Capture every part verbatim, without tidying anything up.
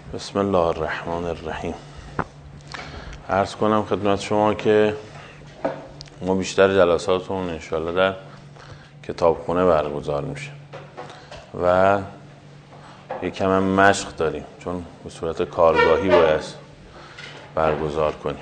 بسم الله الرحمن الرحیم. عرض کنم خدمت شما که ما بیشتر جلساتمون انشاءالله در کتابخونه برگزار میشه و یکم هم مشق داریم چون به صورت کارگاهی باید برگزار کنیم.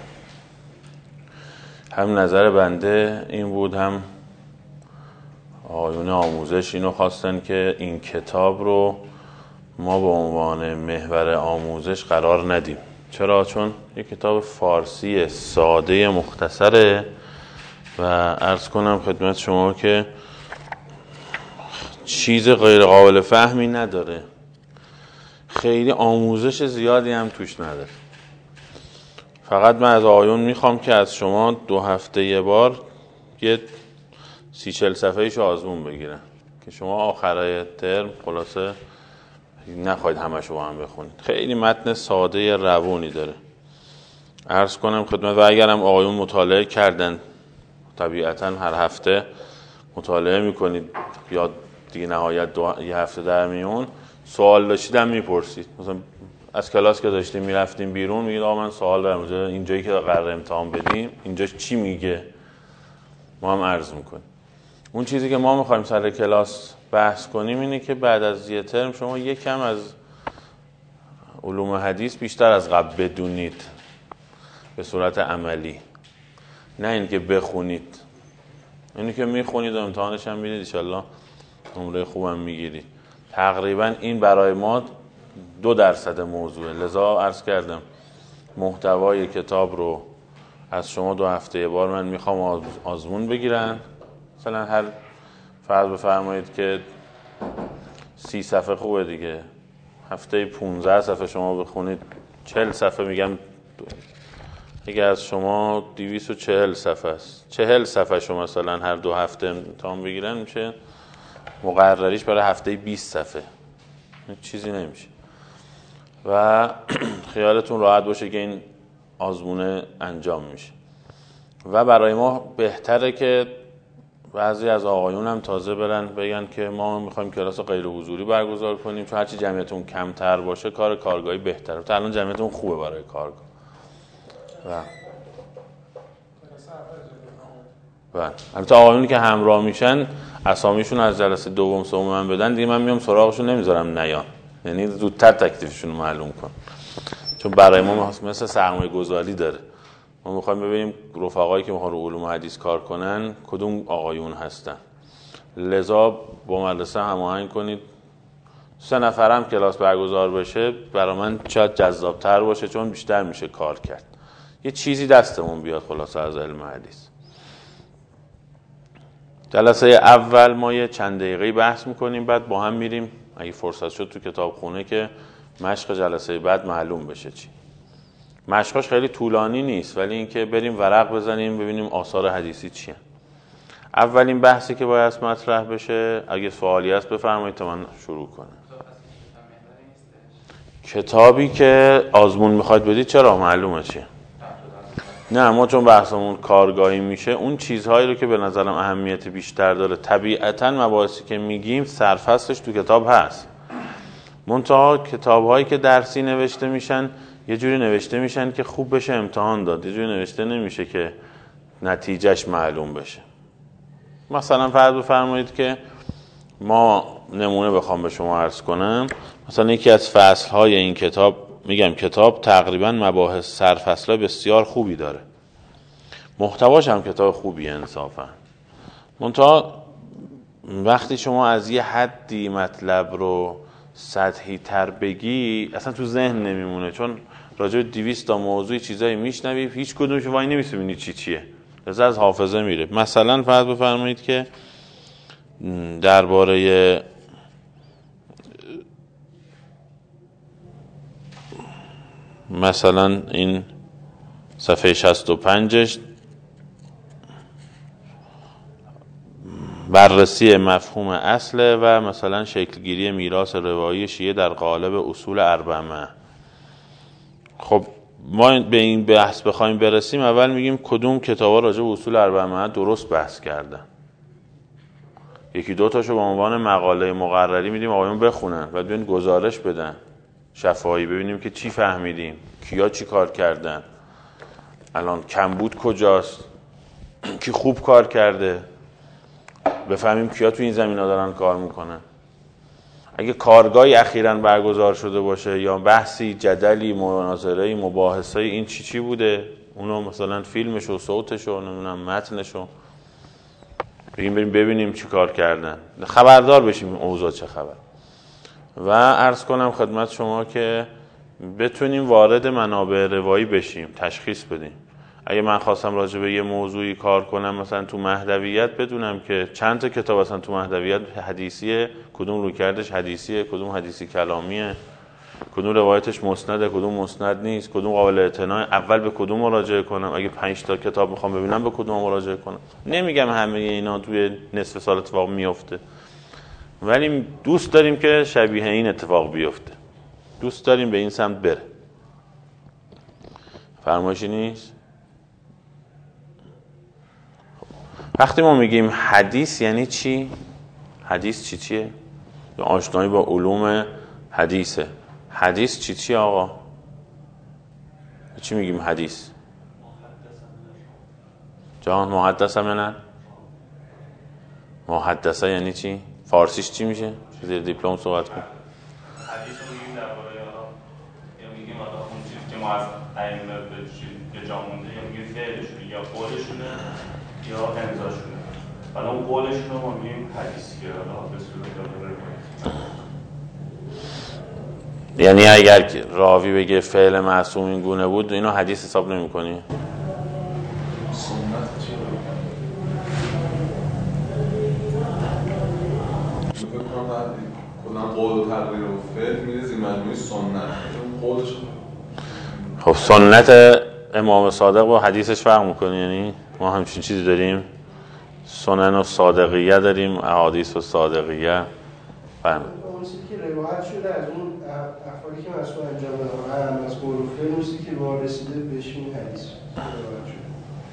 هم نظر بنده این بود، هم آقایون آموزش اینو خواستن که این کتاب رو ما به عنوان محور آموزش قرار ندیم. چرا؟ چون یک کتاب فارسی ساده مختصره و عرض کنم خدمت شما که چیز غیر قابل فهمی نداره، خیلی آموزش زیادی هم توش نداره. فقط من از آقایون میخوام که از شما دو هفته یه بار یه سی چل صفحه‌ایشو آزمون بگیرن که شما آخرای ترم خلاصه نخواهید همشو با هم بخونید. خیلی متن ساده روونی داره. عرض کنم خدمت و اگرم آقایون مطالعه کردن طبیعتاً هر هفته مطالعه میکنید یا دیگه نهایت دو یه هفته در میون سوال داشتیدم میپرسید. مثلا از کلاس که داشتیم میرفتیم بیرون میگید آقا من سوال دارم اینجا اینجایی که قراره امتحان بدیم اینجا چی میگه، ما هم عرض میکنیم. اون چیزی که ما میخوایم سر کلاس بحث کنیم اینه که بعد از یه ترم شما یکم از علوم حدیث بیشتر از قبل بدونید به صورت عملی، نه این که بخونید. اینی که میخونید و امتحانش هم میدید انشالله نمره خوبم میگیرید. تقریبا این برای ما دو درصد موضوعه. لذا عرض کردم محتوای کتاب رو از شما دو هفته یه بار من میخوام آزمون بگیرن. مثلا هر فرض بفرمایید که سی صفحه خوبه دیگه، هفته پونزده صفحه شما بخونید، چهل صفحه میگم اگه از شما دویست و چهل صفحه است، چهل صفحه شما مثلا هر دو هفته امتحان بگیرن میشه مقرریش برای هفته بیست صفحه، چیزی نمیشه. و خیالتون راحت باشه که این آزمونه انجام میشه و برای ما بهتره که بعضی از آقایون هم تازه برن بگن که ما میخوایم کلاس غیر حضوری برگزار کنیم چون هرچی جمعیتون کمتر باشه کار کارگاهی بهتره. تا الان جمعیتون خوبه برای کارگاه و و البته آقایونی که همراه میشن اسامیشون از جلسه دوم سوم من بدن دیگه من میام سراغشون نمیذارم نیان، یعنی زودتر تکلیفشون رو معلوم کن، چون برای ما مثل سرمایه گذاری داره. ما میخوایم ببینیم رفقایی که میخوان رو علوم حدیث کار کنن کدوم آقایون هستن. لذا با مدرسه هماهنگ کنید سه نفرم کلاس برگزار بشه برای من شاید جذابتر باشه چون بیشتر میشه کار کرد، یه چیزی دستمون بیاد خلاصه از علم حدیث. جلسه اول ما یه چند دقیقه بحث میکنیم، بعد با هم میریم اگه فرصت شد تو کتابخونه که مشق جلسه بعد معلوم بشه چی. مشقاش خیلی طولانی نیست ولی اینکه بریم ورق بزنیم ببینیم آثار حدیثی چیه. اولین بحثی که باید مطرح بشه اگه سوالی هست بفرمایید تا من شروع کنم. کتابی که آزمون میخواید بدید چرا معلومه چیه؟ نه ما چون بحثمون کارگاهی میشه اون چیزهایی رو که به نظرم اهمیت بیشتر داره طبیعتاً مباحثی که میگیم سرفصلش تو کتاب هست، منتها کتاب‌هایی که درسی نوشته میشن یه جوری نوشته میشن که خوب بشه امتحان داد، یه جوری نوشته نمیشه که نتیجهش معلوم بشه. مثلا فرض بفرمایید که ما نمونه بخوام به شما عرض کنم، مثلا یکی از فصل‌های این کتاب، میگم کتاب تقریبا مباحث سرفصل بسیار خوبی داره، محتواش هم کتاب خوبیه انصافا، منتها وقتی شما از یه حدی مطلب رو سطحی تر بگی اصلا تو ذهن نمیمونه، چون راجع به دویست تا موضوع چیزایی میشنوی هیچ کدومش وای نمی‌بینی چی چیه، لذا از حافظه میره. مثلا فرض بفرمایید که درباره مثلا این صفحه شصت و پنج بررسی مفهوم اصله و مثلا شکلگیری میراث روایی شیعه در قالب اصول اربعه. خب ما به این بحث بخوایم برسیم اول میگیم کدوم کتابا راجع به اصول اربعه درست بحث کردن، یکی دو تاشو به عنوان مقاله مقرری میدیم آقایون بخونن و بیان گزارش بدن شفاهی، ببینیم که چی فهمیدیم، کیا چی کار کردن، الان کمبود کجاست، کی خوب کار کرده، بفهمیم کیا تو این زمینا دارن کار میکنن. اگه کارگاهی اخیراً برگزار شده باشه یا بحثی، جدلی، مناظره‌ای، مباحثه‌ای، این چی چی بوده، اونو مثلا فیلمشو، صوتشو، نمیدونم متنشو بگیم، بریم ببینیم چی کار کردن، خبردار بشیم اوضاع چه خبر. و عرض کنم خدمت شما که بتونیم وارد منابع روایی بشیم، تشخیص بدیم. اگه من خواستم راجع به یه موضوعی کار کنم مثلا تو مهدویت، بدونم که چند تا کتاب مثلا تو مهدویت حدیثیه، کدوم رویکردش حدیثیه، کدوم حدیثی کلامیه، کدوم روایتش مسنده، کدوم مسند نیست، کدوم قابل اعتناء، اول به کدوم مراجعه کنم، اگه پنج تا کتاب میخوام ببینم به کدوم مراجعه کنم. نمیگم همه اینا توی نصف سال اتفاق میفته، ولی دوست داریم که شبیه این اتفاق بیفته، دوست داریم به این سمت بره. فرمایشی نیست؟ وقتی ما میگیم حدیث یعنی چی؟ حدیث چی چیه؟ آشنایی با علوم حدیثه. حدیث چی چیه آقا؟ چی میگیم حدیث؟ جان محدثه منن؟ محدثه یعنی چی؟ فارسیش چی میشه؟ زیر دیپلم صحبت کن. حدیث رو میگیم درباره یا میگیم حالا اون چیزی که ما از ائمه به جا مونده، یا میگیم فعلشون یا قولشونه یا امضاشونه. حالا اون قولشون رو ما میگیم حدیث، که حالا به صورت روایت. یعنی اگر راوی بگه فعل معصوم این گونه بود، اینو حدیث حساب نمی‌کنی؟ سنت چیه؟ فکر کنم کلا قول و تقریر و فعل میره زیر مجموعه سنت. قولش خب سنت امام صادق با حدیثش فرق می‌کنه؟ یعنی ما همچین چیزی داریم، سنن و صادقیه داریم، احادیث و صادقیه. فهم اون چیزی که روایت شده از اون افعالی که مسئول انجام دادن از قول و فعل، اون چیزی که ما رسیده بهش این حدیث روایت شده.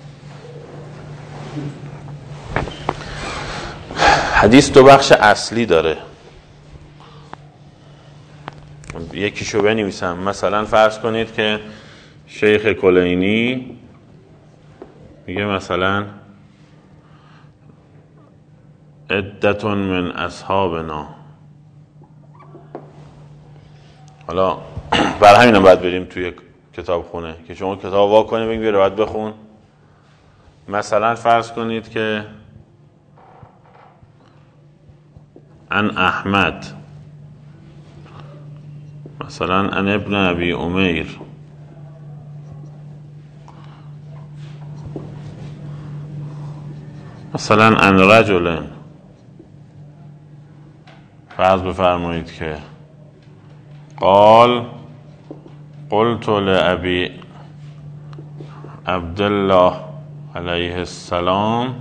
حدیث دو بخش اصلی داره، یکیشو بنویسم. مثلا فرض کنید که شیخ کلینی میگه مثلا عدتون من اصحابنا. حالا برای همینم باید بریم توی کتاب خونه که شما کتاب وا کنید بگید بیا روایت بخون. مثلا فرض کنید که ان احمد، مثلا ان ابن ابی امیر، مثلا ان رجل، فرض بفرمایید که قال قلت لأبي عبدالله علیه السلام،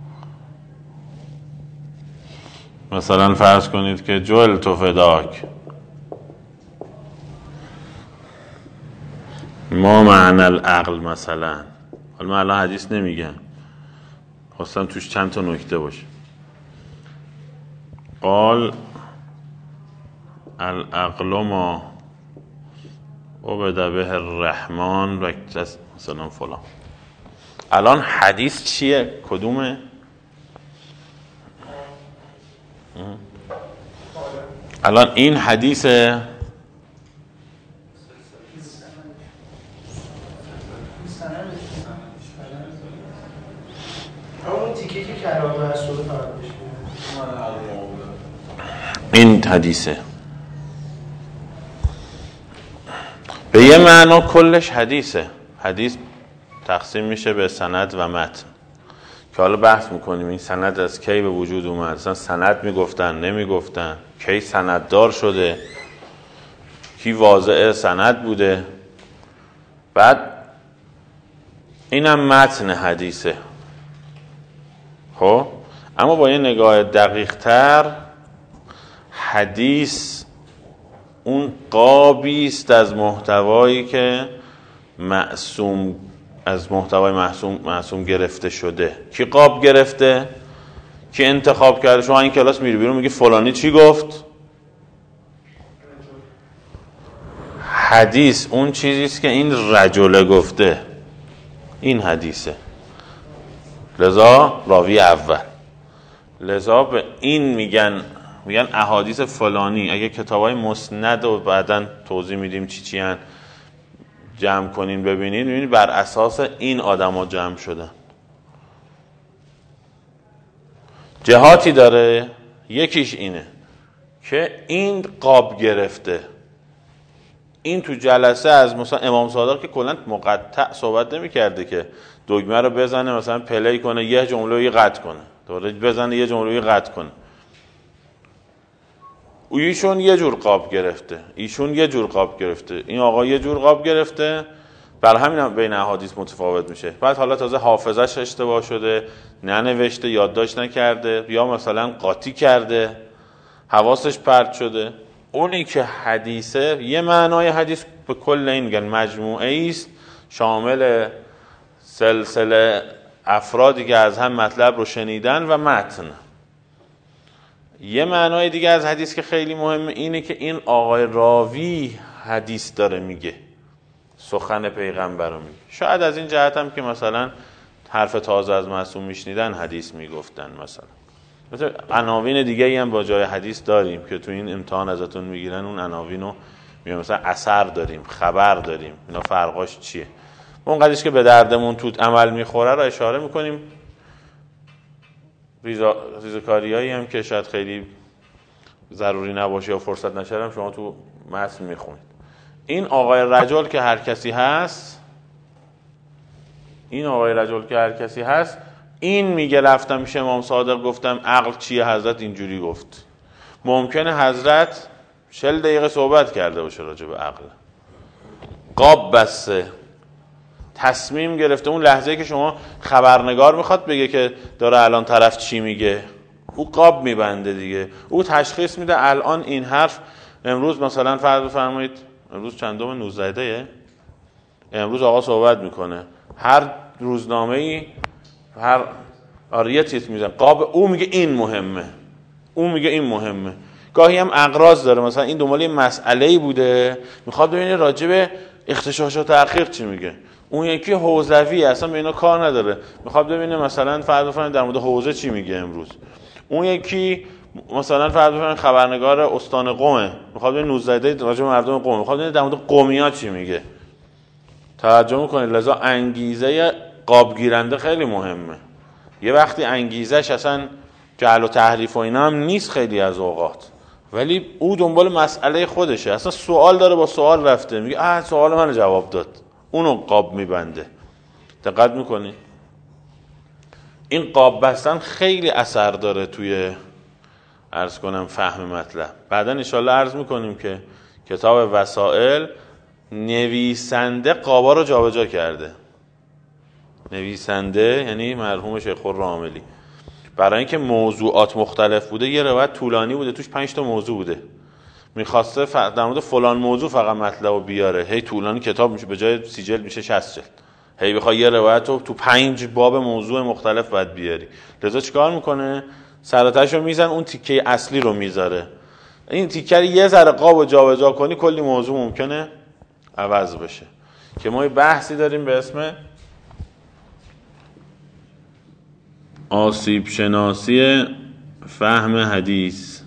مثلا فرض کنید که جعلت فداک، ما معنی العقل مثلا. حالا من الان حدیث نمیگم، خواستم توش چند تا نکته باشه. قال العقل ما عبد به الرحمن و مثلا فلان. الان حدیث چیه؟ کدومه؟ الان این حدیثه؟ همون تیکه که کلام مسئول فقط بشه این حدیثه. به یه معنا کلش حدیثه. حدیث تقسیم میشه به سند و متن که حالا بحث میکنیم این سند از کی به وجود اومد، مثلا سند میگفتن نمیگفتن، کی سنددار شده، کی واضع سند بوده. بعد اینم متن حدیثه. خب اما با یه نگاه دقیق تر، حدیث اون قابی است از محتوایی که معصوم از محتوای معصوم معصوم گرفته شده. کی قاب گرفته؟ کی انتخاب کرده؟ شما این کلاس میری بیرون میگی فلانی چی گفت؟ حدیث اون چیزیست که این رجل گفته، این حدیثه، لذا راوی اول. لذا به این میگن میگن احادیث فلانی. اگه کتابای مسند و بعدن توضیح میدیم چی چی هن جمع کنین ببینین، ببینین بر اساس این آدما جمع شدن. جهاتی داره، یکیش اینه که این قاب گرفته. این تو جلسه از مثلا امام صادق که کلا مقطع صحبت نمی‌کرده که دگمه رو بزنه مثلا پلی کنه یه جمله رو قطع کنه، دوباره بزنه یه جمله رو قطع کنه. ایشون یه جور قاب گرفته، ایشون یه جور قاب گرفته، این آقا یه جور قاب گرفته، بر همین هم بین احادیث متفاوت میشه. بعد حالا تازه حافظش اشتباه شده، ننوشته، یادداشت نکرده، یا مثلا قاطی کرده، حواسش پرت شده. اونی که حدیثه، یه معنای حدیث به کل این میگن مجموعه است شامل سلسله افرادی که از هم مطلب رو شنیدن و متن. یه معنای دیگه از حدیث که خیلی مهمه اینه که این آقای راوی حدیث داره میگه، سخن پیغمبر رو میگه. شاید از این جهت هم که مثلا حرف تازه از معصوم میشنیدن حدیث میگفتن. مثلا مثلا عناوین دیگه ای هم با جای حدیث داریم که تو این امتحان ازتون میگیرن، اون عناوین رو میگن. مثلا اثر داریم، خبر داریم، اینا فرقاش چیه؟ اونقدرش که به دردمون تو عمل میخوره رو اشاره میکنیم. ریزکاریایی هم که شاید خیلی ضروری نباشه یا فرصت نشه هم شما تو متن میخونید. این آقای رجل که هر کسی هست، این آقای رجل که هر کسی هست، این میگه رفتم میشه امام صادق گفتم عقل چیه؟ حضرت اینجوری گفت. ممکنه حضرت چهل دقیقه صحبت کرده باشه راجع به عقل، قاب بسته، تصمیم گرفته. اون لحظه‌ای که شما خبرنگار میخواد بگه که داره الان طرف چی میگه، او قاب میبنده دیگه، او تشخیص میده الان این حرف امروز مثلا فرض بفرمایید امروز چندم نوزده، امروز آقا صحبت میکنه، هر روزنامه‌ای هر آریه تیتر میزنه، قاب او میگه این مهمه، او میگه این مهمه. گاهی هم اغراض داره، مثلا این دنبال یه مسئله‌ای بوده میخواد ببینه راجع به اختشاش و تأخیر چی میگه. اون یکی حوزوی اصلا به اینا کار نداره، میخواد ببینه مثلا فرض بفرمایید در مورد حوزه چی میگه امروز. اون یکی مثلا فرض بفرمایید خبرنگار استان قم، میخواد ببینه نوزده راجع به مردم قم، میخواد ببینه در مورد قمی‌ها چی میگه. توجه میکنید؟ لذا انگیزه قاب گیرنده خیلی مهمه. یه وقتی انگیزش اصلا جعل و تحریف و اینا هم نیست خیلی از اوقات، ولی او دنبال مسئله خودشه، اصلا سوال داره با سوال رفته میگه آه سوال منو جواب داد، اونو قاب میبنده. دقت میکنی؟ این قاب بستن خیلی اثر داره توی عرض کنم فهم مطلب. بعدا انشالله عرض میکنیم که کتاب وسائل نویسنده قابا رو جابجا کرده. نویسنده یعنی مرحوم شیخ خرم‌عاملی، برای اینکه موضوعات مختلف بوده، یه روایت طولانی بوده توش پنج تا موضوع بوده، میخواسته ف... در مورد فلان موضوع فقط مطلب رو بیاره، هی طولانی کتاب میشه، به جای سی جلد میشه شصت جلد، هی بخوای یه روایت رو تو پنج باب موضوع مختلف باید بیاری. لذا چیکار میکنه؟ سراتش رو میزن، اون تیکه اصلی رو میذاره. این تیکه رو یه ذره قاب و جابجا کنی کلی موضوع ممکنه عوض بشه. که ما یه بحثی داریم به اسم آسیب شناسی فهم حدیث،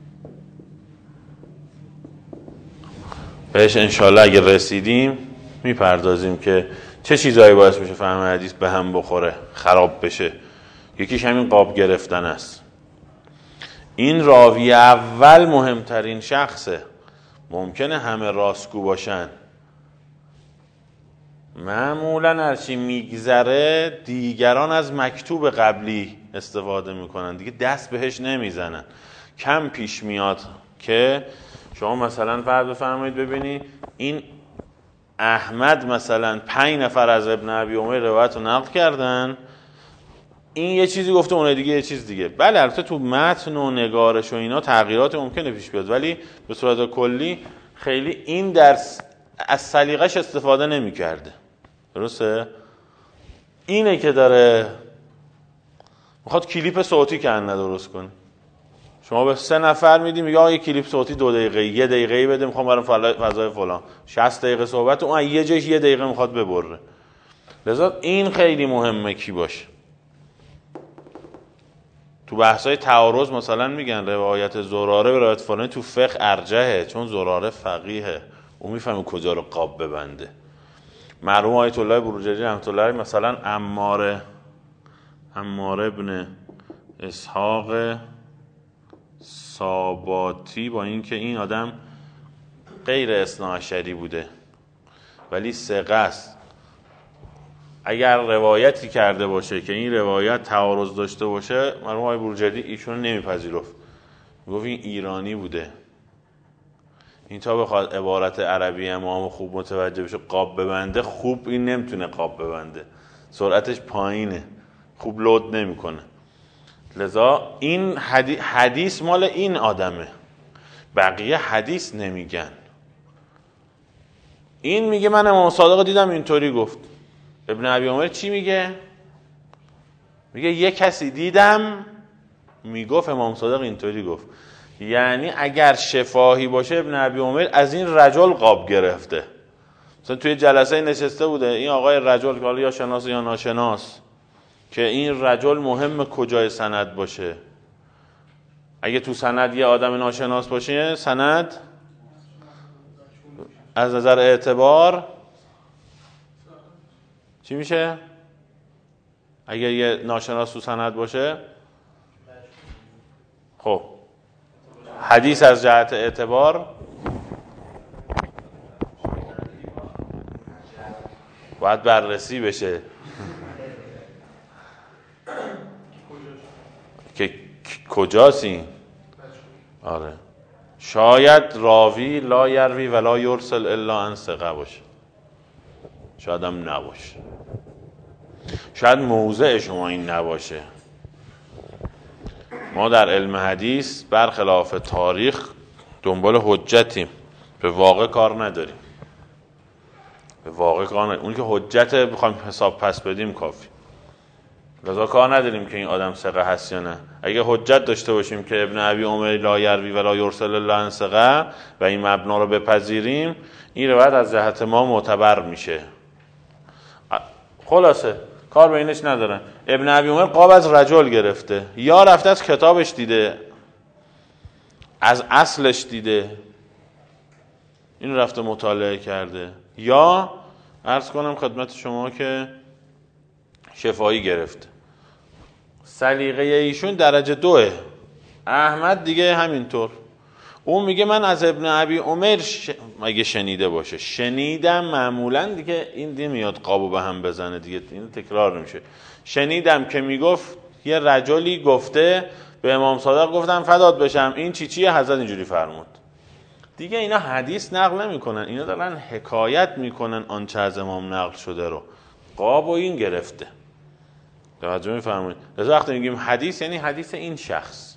بهش انشالله اگه رسیدیم میپردازیم که چه چیزایی باعث میشه فهم حدیث به هم بخوره، خراب بشه. یکیش همین قاب گرفتن است. این راوی اول مهمترین شخصه. ممکنه همه راستگو باشن، معمولا هرچی میگذره دیگران از مکتوب قبلی استفاده میکنن دیگه، دست بهش نمیزنن. کم پیش میاد که شما مثلا فرض بفرمایید ببینی این احمد مثلا پنج نفر از ابن ابی عمر روایت رو نقل کردن، این یه چیزی گفته اون دیگه یه چیز دیگه. بله البته تو متن و نگارش و اینا تغییرات ممکنه پیش بیاد، ولی به صورت کلی خیلی این درس از سلیقش استفاده نمی‌کرده. درسته؟ اینه که داره میخواد کلیپ صوتی که ان درست کنه. شما به سه نفر میدیم میگه آقا یه کلیپ صوتی دو دقیقه یه دقیقه‌ای بده میخوام برام فضای فلان شصت دقیقه صحبت اون یه جایش یه دقیقه میخواد ببره. لذا این خیلی مهمه کی باشه. تو بحث‌های تعارض مثلا میگن روایت زراره به روایت فلانی تو فقه ارجحه، چون زراره فقیهه، اون میفهمه کجا رو قاب ببنده. مرحوم آیت الله بروجردی رحمت الله علیه مثلا عمار عمار ابن اسحاق ساباتی، با اینکه این آدم غیر اثناعشری بوده ولی ثقه است، اگر روایتی کرده باشه که این روایت تعارض داشته باشه مرحوم آقای بروجردی ایشون نمیپذیرفت، میگفت این ایرانی بوده، این تا بخواد عبارت عربی امام خوب متوجه بشه قاب ببنده، خوب این نمیتونه قاب ببنده، سرعتش پایینه، خوب لود نمیکنه. لذا این حدیث مال این آدمه، بقیه حدیث نمیگن. این میگه من امام صادق دیدم اینطوری گفت. ابن ابی عمر چی میگه؟ میگه یه کسی دیدم میگفت امام صادق اینطوری گفت. یعنی اگر شفاهی باشه ابن ابی عمر از این رجل قاب گرفته. مثلا توی جلسه نشسته بوده این آقای رجل که حالا یا شناس یا ناشناس، که این رجل مهم کجای سند باشه. اگه تو سند یه آدم ناشناس باشه سند از نظر اعتبار چی میشه؟ اگه یه ناشناس تو سند باشه خب حدیث از جهت اعتبار باید بررسی بشه که کجاست این. آره شاید راوی لا یروی ولا یرسل الا عن ثقه باشه، شاید هم نباشه، شاید موضع شما این نباشه. ما در علم حدیث برخلاف تاریخ دنبال حجتیم، به واقع کار نداریم، به واقع کار نداریم. اون که حجت بخوایم حساب پس بدیم کافی، لذا کار نداریم که این آدم ثقه هست یا نه. اگه حجت داشته باشیم که ابن ابی عمر لا یروی ولا یرسل الا عن ثقه و این مبنا رو بپذیریم، این روایت از جهت ما معتبر میشه. خلاصه کار بینش ندارن. ابن ابی عمر قاب از رجل گرفته، یا رفته از کتابش دیده، از اصلش دیده، این رفته مطالعه کرده، یا عرض کنم خدمت شما که شفاهی گرفته. سلیقه ایشون درجه دوه. احمد دیگه همینطور، اون میگه من از ابن ابی عمر ش... اگه شنیده باشه شنیدم، معمولا دیگه این دی میاد قابو به هم بزنه دیگه، این تکرار نمیشه. شنیدم که میگفت یه رجلی گفته به امام صادق گفتم فدات بشم این چی چیه، حضرت اینجوری فرمود. دیگه اینا حدیث نقل نمیکنن، اینا دارن حکایت میکنن آنچه از امام نقل شده رو. قابو این گرفته، توجه میفرمایید. لذا وقتی میگیم حدیث یعنی حدیث این شخص،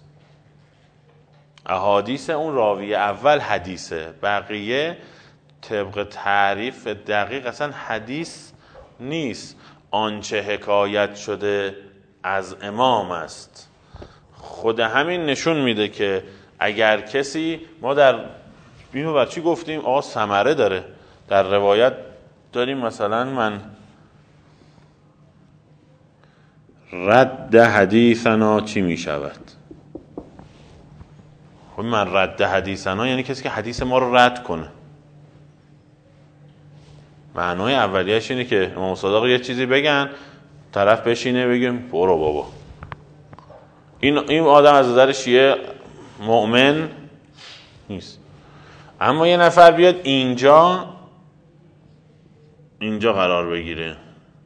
احادیث اون راوی اول حدیثه، بقیه طبق تعریف دقیق اصلا حدیث نیست. آنچه حکایت شده از امام است. خود همین نشون میده که اگر کسی، ما در اینو بر چی گفتیم؟ آقا ثمره داره. در روایت داریم مثلا من رد حدیثنا چی می شود؟ خب من رد حدیثنا یعنی کسی که حدیث ما رو رد کنه. معنای اولیه‌اش اینه که امام صادق یه چیزی بگن، طرف بشینه بگیم برو بابا. این این آدم از نظر شیعه مؤمن نیست. اما یه نفر بیاد اینجا اینجا قرار بگیره،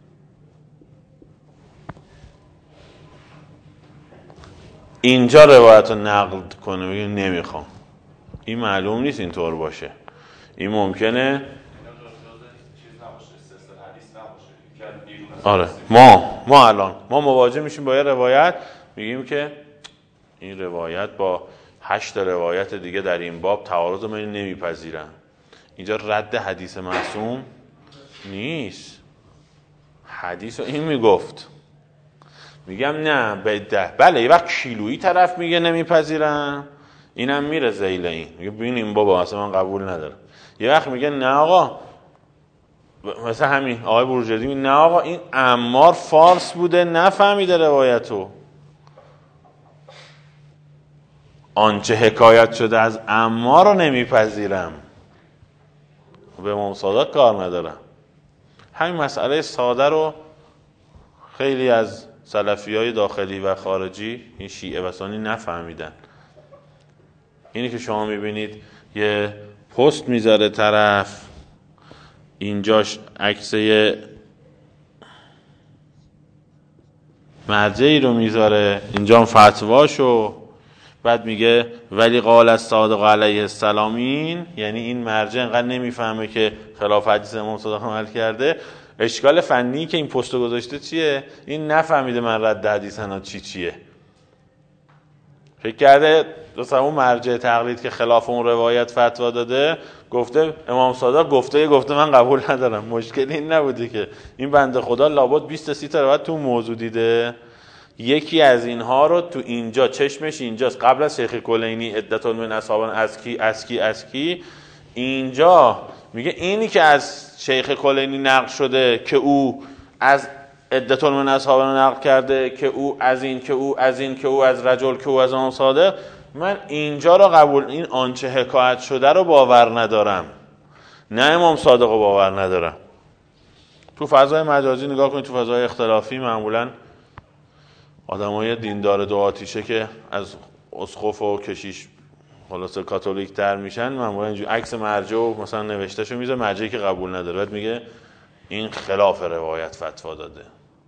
اینجا روایت رو نقل کنه، بگه نمیخوام، این معلوم نیست اینطور باشه. این ممکنه آره ما ما الان ما مواجه میشیم با یه روایت، میگیم که این روایت با هشت روایت دیگه در این باب تعارض من نمیپذیرم. اینجا رد حدیث معصوم نیست، حدیث رو این میگفت، میگم نه بده. بله یه وقت کیلویی طرف میگه نمیپذیرم، اینم میره ذیل این میگه ببینیم بابا اصلا من قبول ندارم. یه وقت میگه نه آقا، مثلا همین آقای بروجردی میگه نه آقا این عمار فارس بوده نفهمیده روایتو، آنچه حکایت شده از عمار رو نمیپذیرم، به امام صادق کار ندارم. همین مسئله ساده رو خیلی از سلفیای داخلی و خارجی این شیعه و سنی نفهمیدن. اینی که شما میبینید یه پست میذاره طرف، اینجاش عکسه مرجعی رو میذاره، اینجا فتواشو، بعد میگه ولی قال الصادق علیه السلام، این یعنی این مرجع انقدر نمیفهمه که خلاف حدیث امام صادق عمل کرده. اشکال فنی که این پستو گذاشته چیه؟ این نفهمیده من رد حدیث انا چی چیه، فکر کرده مثلا اون مرجع تقلید که خلاف اون روایت فتوا داده گفته امام صادق گفته گفته من قبول ندارم. مشکل این نبوده که این بنده خدا لابد بیست تا سی تا روایت تو موضوع دیده، یکی از اینها رو تو اینجا چشمش اینجاست، قبل از شیخ کلینی عدة من اصحابنا از کی از کی از کی، اینجا میگه اینی که از شیخ کلینی نقل شده که او از عدة من اصحابنا نقل کرده، که او از این که او از این که او از رجل که او از امام صادق، من اینجا رو قبول، این آنچه حکایت شده رو باور ندارم، نه امام صادق رو باور ندارم. تو فضای مجازی نگاه کنید، تو فضای اختلافی معمولاً آدمای دیندار دو آتیشه که از اسقف و کشیش خلاصه کاتولیک تر میشن، معمولا اینجوری عکس مرجع و مثلا نوشتهشو میذاره، مرجعی که قبول نداره، بعد میگه این خلاف روایت فتوا داده.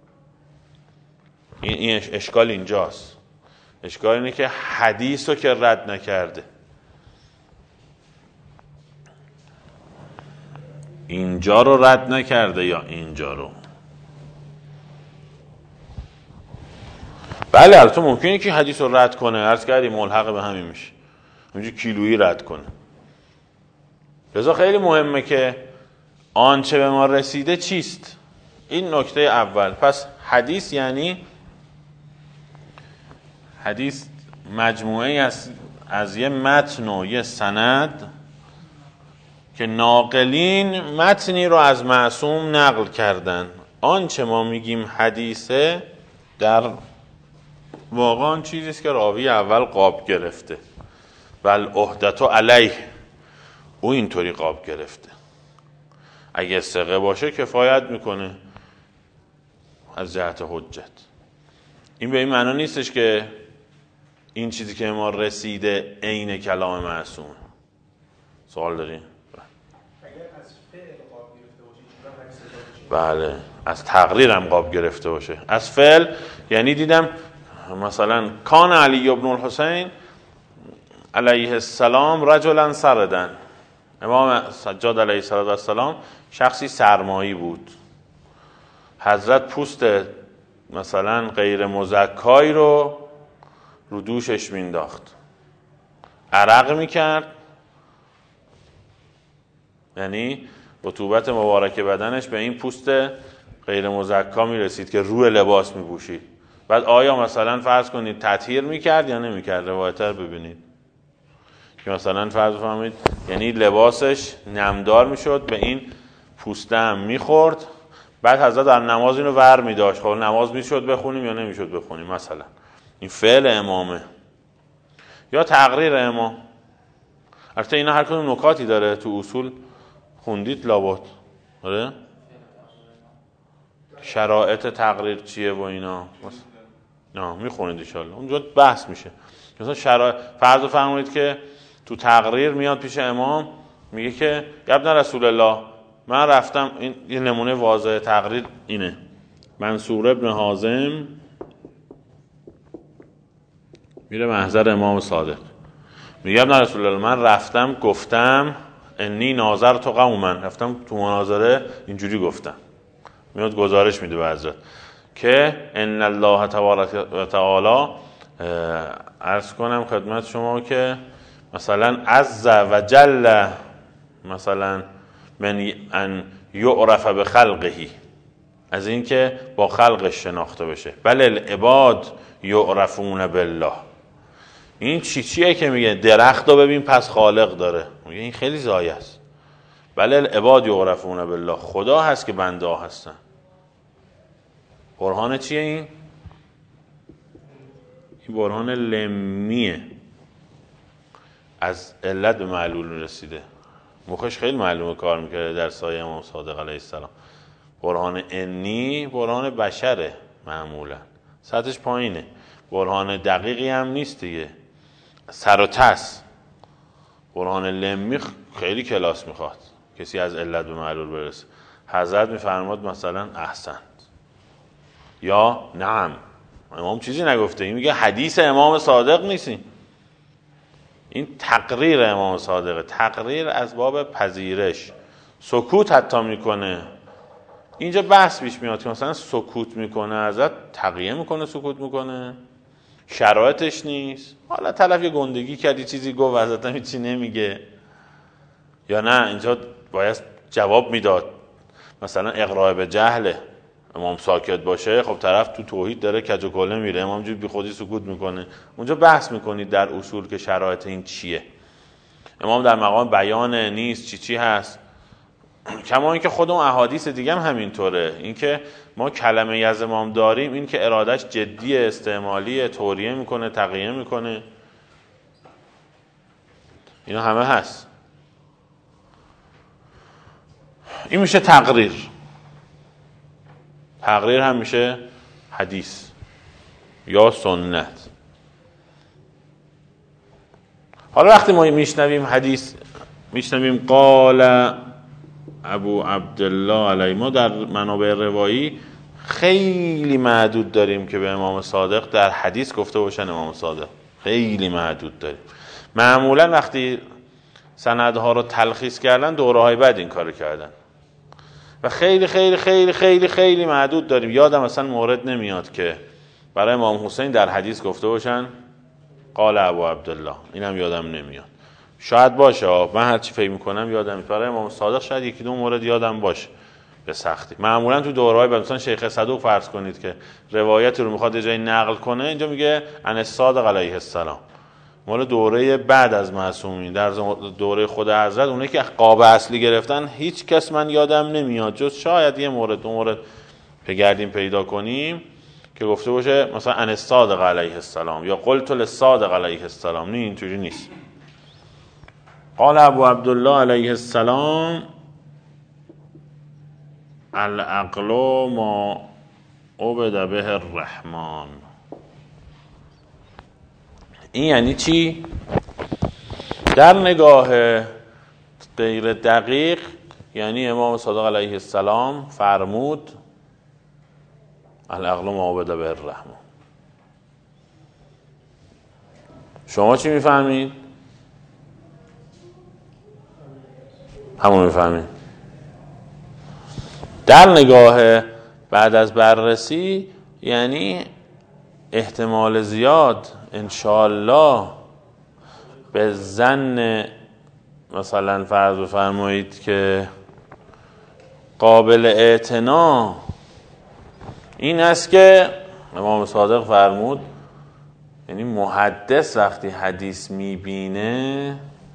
این این اشکال اینجاست. اشکال اینه که حدیثو که رد نکرده، اینجا رو رد نکرده یا اینجا رو. بله البته ممکنه که حدیث رو رد کنه، عرض کردی ملحق به همین میشه، اونجوری کیلویی رد کنه. لذا خیلی مهمه که آنچه به ما رسیده چیست. این نکته اول. پس حدیث یعنی حدیث مجموعه از از یه متن و یه سند که ناقلین متنی رو از معصوم نقل کردن. آنچه ما میگیم حدیثه در واقع آن چیزیست که راوی اول قاب گرفته، بل عهدتو علیه، او اینطوری قاب گرفته. اگه ثقه باشه کفایت میکنه از جهت حجت. این به این معنا نیستش که این چیزی که ما رسیده عین کلام معصوم. سوال دارین؟ اگر از فعل قاب گرفته باشه، بله از تقریر هم قاب گرفته باشه. از فعل یعنی دیدم مثلا کان علی ابن الحسین علیه السلام رجلا سردن، امام سجاد علیه السلام شخصی سرمایی بود، حضرت پوست مثلا غیر مزکایی رو رو دوشش مینداخت، عرق میکرد، یعنی رطوبت مبارک بدنش به این پوست غیر مزکا میرسید که روی لباس میپوشید. بعد آیا مثلا فرض کنید تطهیر میکرد یا نمیکرد؟ روایت رو ببینید که مثلا فرض فهمید یعنی لباسش نمدار میشد، به این پوسته هم میخورد، بعد حضرت در نماز اینو ور میداشت. خب نماز میشد بخونیم یا نمیشد بخونیم مثلا. این فعل امامه یا تقریر امام. البته اینا هر کدوم نکاتی داره، تو اصول خوندید لابد، آره؟ شرایط تقریر چیه و اینا نه میخونید ان شاء الله، اونجا بحث میشه. مثلا شرایط فرض فرمایید که تو تقریر میاد پیش امام میگه که ابن رسول الله من رفتم، این یه نمونه واضح تقریر اینه، منصور ابن حازم میره محضر امام صادق میگه ابن رسول الله من رفتم گفتم انی ناظر تو قوما، رفتم تو مناظره اینجوری گفتم. میاد گزارش میده به حضرت که ان الله تبارک و تعالی، عرض کنم خدمت شما که مثلا عز و جل مثلا من ان یعرف بخلقه، از اینکه با خلقش شناخته بشه. بل العباد یعرفون بالله. این چی چیه که میگه درخت رو ببین پس خالق داره؟ میگه این خیلی زایه است. بل العباد یعرفون بالله، خدا هست که بنده ها هستن. برهان چیه این؟ این برهان لمیه، از علت به معلول رسیده. مخش خیلی معلومه کار میکرده در سایه امام صادق علیه السلام. برهان انی برهان بشره، معمولا سطحش پایینه، برهان دقیقی هم نیست دیگه، سر و تس. برهان لمی خیلی کلاس میخواد کسی از علت به معلول برسه. حضرت میفرماد مثلا احسنت یا نعم، امام چیزی نگفته، این میگه حدیث امام صادق نیستی. این تقریر امام صادقه، تقریر از باب پذیرش. سکوت حتی میکنه. اینجا بحث پیش میاد که مثلا سکوت میکنه حضرت، تقیه میکنه سکوت میکنه، شرایطش نیست. حالا طرف یه گندگی کردی چیزی گفت حضرت هم چی نمیگه، یا نه اینجا باید جواب میداد، مثلا اقراء به جهله، امام ساکت باشه، خب طرف تو توحید داره کج و کله میره، امام جو بی خودی سکوت میکنه. اونجا بحث میکنید در اصول که شرایط این چیه. امام در مقام بیان نیست، چی چی هست. کما اینکه خود اون احادیث دیگه هم همینطوره. اینکه ما کلمه از امام داریم، این که ارادش جدی، استعمالی، توریه میکنه، تقیه میکنه، اینا همه هست. این میشه تقریر. تقریر هم میشه حدیث یا سنت. حالا وقتی ما میشنویم حدیث، میشنویم قال ابو عبدالله علیه، ما در منابع روایی خیلی معدود داریم که به امام صادق در حدیث گفته باشن امام صادق، خیلی معدود داریم. معمولا وقتی سندها رو تلخیص کردن دوره‌های بعد این کارو کردن و خیلی خیلی خیلی خیلی خیلی معدود داریم. یادم اصلا مورد نمیاد که برای امام حسین در حدیث گفته باشن قال ابو عبدالله، اینم یادم نمیاد. شاید باشه، من هر چی فکر میکنم یادم میاد. برای امام صادق شاید یکی دو مورد یادم باشه به سختی. معمولا تو دوره‌های بعد مثلا شیخ صدوق فرض کنید که روایت رو میخواد یه جایی نقل کنه، اینجا میگه ان الصادق علیه السلام. مال دوره بعد از معصومین، در دوره خود حضرت اونایی که قاب اصلی گرفتن هیچ کس من یادم نمیاد، جز شاید یه مورد دو مورد بگردیم پیدا کنیم که گفته باشه مثلا ان الصادق علیه السلام یا قلت للصادق علیه السلام. نه اینطوری نیست. قال ابو عبدالله علیه السلام العقل ما عبد به الرحمن. این یعنی چی؟ در نگاه غیر دقیق یعنی امام صادق علیه السلام فرمود العقل ما عبد به الرحمن. شما چی میفهمید؟ همون میفهمید. در نگاه بعد از بررسی یعنی احتمال زیاد انشاءالله به ظن مثلا فرض بفرمایید که قابل اعتنا این است که امام صادق فرمود، یعنی محدث وقتی حدیث میبینه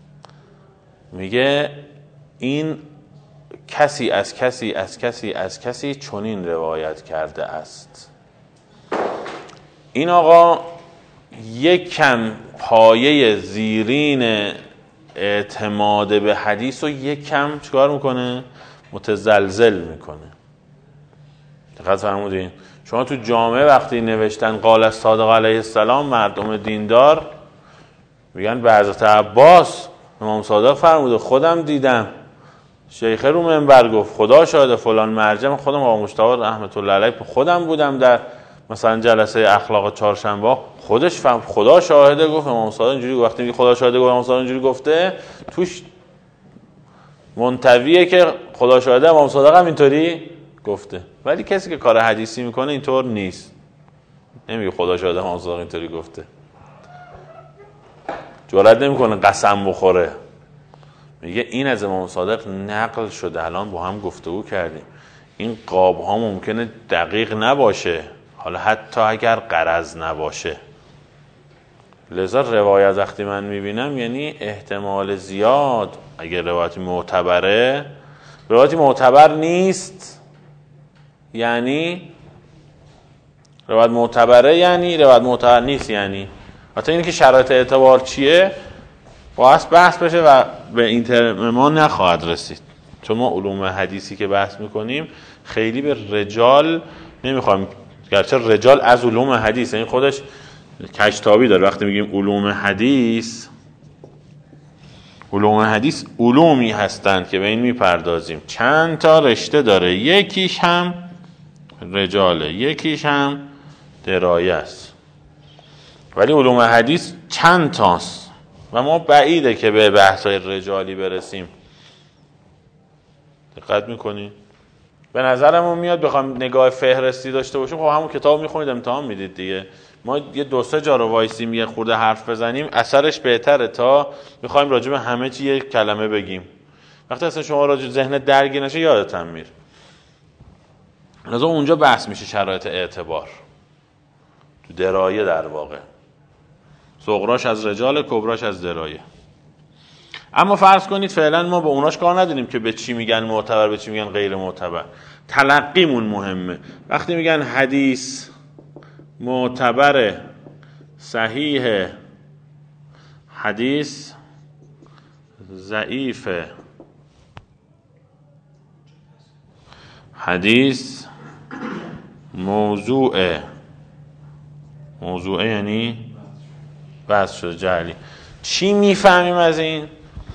میگه این کسی از کسی از کسی از کسی چنین روایت کرده است. این آقا یک کم پایه زیرین اعتماد به حدیث رو یک کم چیکار میکنه؟ متزلزل میکنه. دقت فرمودین؟ شما تو جامعه وقتی نوشتن قال الصادق علیه السلام، مردم دیندار میگن به حضرت عباس امام صادق فرموده، خودم دیدم، شیخ رو منبر گفت، خدا شاهد، فلان مرجع، خودم آقا مجتبی رحمت الله علیه خودم بودم در مثلا جلسه اخلاق چهارشنبه، خودش فهم خدا شاهده گفت امام صادق اینجوری. وقتی میگه خدا شاهده گفت امام صادق اینجوری گفته، توش منطویه که خدا شاهده امام صادق هم اینطوری گفته. ولی کسی که کار حدیثی میکنه اینطور نیست، نمیگه خدا شاهده امام صادق اینطوری گفته، جرئت نمیکنه قسم بخوره، میگه این از امام صادق نقل شده، الان با هم گفتگو کردیم، این قاب ها ممکنه دقیق نباشه، حالا حتی اگر غرض نباشه. لذا روایت وقتی من میبینم یعنی احتمال زیاد اگر روایت معتبره، روایتی معتبر نیست یعنی روایت معتبره یعنی روایت معتبر نیست یعنی حتی اینه که شرایط اعتبار چیه باید بحث بشه و به این ترم ما نخواهد رسید، چون ما علوم حدیثی که بحث میکنیم خیلی به رجال نمیخوایم، گرچه رجال از علوم حدیث این خودش کجتابی داره. وقتی میگیم علوم حدیث، علوم حدیث علومی هستند که به این میپردازیم، چند تا رشته داره، یکیش هم رجاله، یکیش هم درایه است، ولی علوم حدیث چند تاست و ما بعیده که به بحث‌های رجالی برسیم. دقت میکنی؟ به نظرمون میاد بخوام نگاه فهرستی داشته باشیم، خب همون کتاب میخونید امتحان میدید دیگه. ما یه دو سه جا رو وایسیم یه خورده حرف بزنیم اثرش بهتره تا میخوایم راجع به همه چی یک کلمه بگیم. وقتی اصلا شما راجع ذهن درگیر نشه یادت هم میره. لذا اونجا بحث میشه شرایط اعتبار تو درایه، در واقع صغراش از رجال، کبراش از درایه. اما فرض کنید فعلا ما به اوناش کار نداریم که به چی میگن معتبر به چی میگن غیر معتبر، تلقیمون مهمه. وقتی میگن حدیث معتبر صحیح، حدیث ضعیف، حدیث موضوع، موضوع یعنی بس شد جعلی، چی میفهمیم از این؟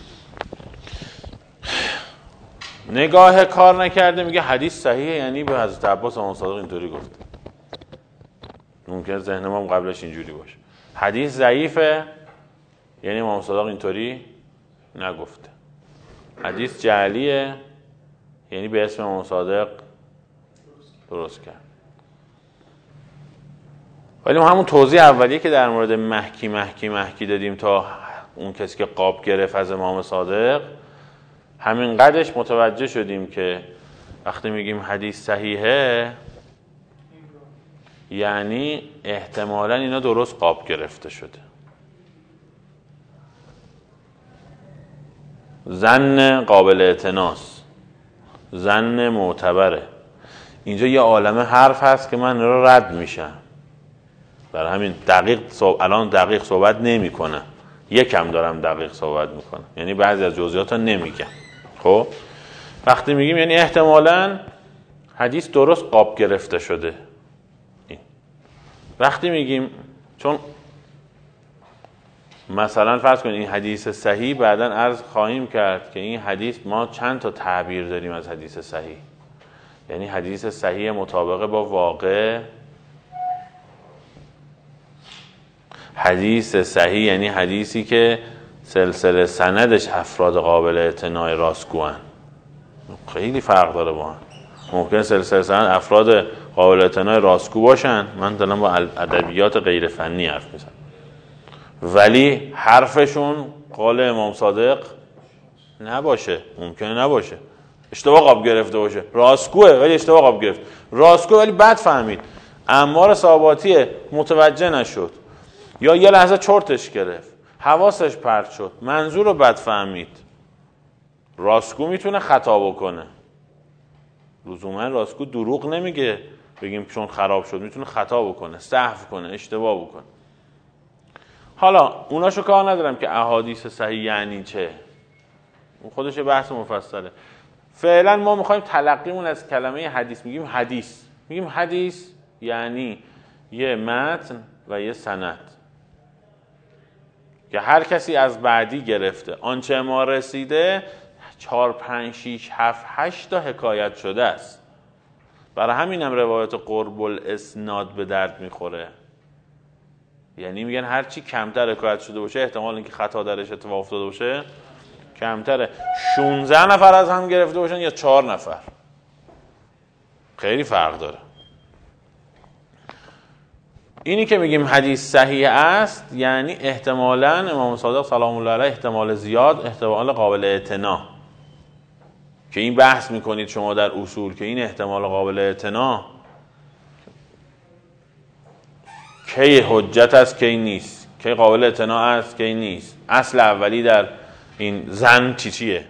نگاه کار نکرده میگه حدیث صحیحه یعنی به حضرت عباس امام صادق اینطوری گفت، ممکن ذهن ما قبلش اینجوری باشه. حدیث ضعیفه یعنی امام صادق اینطوری نگفته. حدیث جعلیه یعنی به اسم امام صادق درست کرد. ولی ما همون توضیح اولیه که در مورد محکی محکی محکی دادیم تا اون کسی که قاب گرفت از امام صادق، همین قدرش متوجه شدیم که وقتی میگیم حدیث صحیحه یعنی احتمالاً اینا درست قاب گرفته شده. ظن قابل اعتناس، ظن معتبره. اینجا یه عالمه حرف هست که من رو رد میشم، برای همین دقیق صحب... الان دقیق صحبت نمی کنم، یکم دارم دقیق صحبت میکنم، یعنی بعضی از جزئیات ها نمیگم. خب وقتی میگیم یعنی احتمالاً حدیث درست قاب گرفته شده. این. وقتی میگیم چون مثلا فرض کنید این حدیث صحیح، بعداً عرض خواهیم کرد که این حدیث ما چند تا تعبیر داریم از حدیث صحیح، یعنی حدیث صحیح مطابقه با واقع، حدیث صحیح یعنی حدیثی که سلسله سندش افراد قابل اعتنای راستگوان. خیلی فرق داره با هم. ممکن سلسله سند افراد قابل اعتنای راستگو باشن، من دارم با ادبیات غیر فنی حرف میزنم، ولی حرفشون قول امام صادق نباشه، ممکنه نباشه، اشتباه قاب گرفته باشه، راستگوه ولی اشتباه قاب گرفت، راستگوه ولی بد فهمید، عمار صحاباتی متوجه نشد یا یه لحظه چرتش گرفت، حواسش پرت شد، منظور رو بد فهمید. راستگو میتونه خطا بکنه، لزوما راستگو دروغ نمیگه بگیم چون خراب شد، میتونه خطا بکنه، سهو کنه، اشتباه بکنه. حالا اوناشو کار ندارم که احادیث صحیح یعنی چه، اون خودش بحث مفصله. فعلا ما میخوایم تلقیمون از کلمه حدیث، میگیم حدیث، میگیم حدیث یعنی یه متن و یه سند که هر کسی از بعدی گرفته، آنچه ما رسیده چهار پنج شیش هفت هشت تا حکایت شده است. برای همینم روایت قرب الاسناد به درد میخوره، یعنی میگن هر چی کمتر حکایت شده باشه احتمال اینکه خطا درش اتفاق افتاده باشه کمتره. شانزده نفر از هم گرفته باشن یا چهار نفر، خیلی فرق داره. اینی که میگیم حدیث صحیح است یعنی احتمالاً امام صادق سلام الله علیه احتمال زیاد، احتمال قابل اعتنا. که این بحث میکنید شما در اصول که این احتمال قابل اعتنا کی حجت است کی نیست، کی قابل اعتنا است کی نیست، اصل اولی در این زن چی چیه؟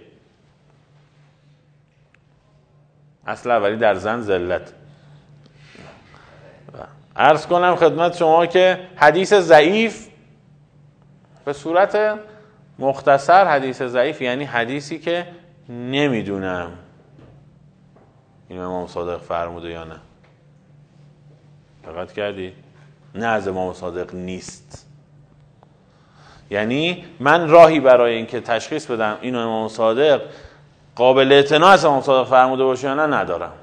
اصل اولی در زن ذلت. عرض کنم خدمت شما که حدیث ضعیف به صورت مختصر، حدیث ضعیف یعنی حدیثی که نمیدونم این امام صادق فرموده یا نه. دقت کردی؟ نه از امام صادق نیست. یعنی من راهی برای اینکه تشخیص بدم اینو امام صادق قابل اعتنا است امام صادق فرموده باشه یا نه ندارم.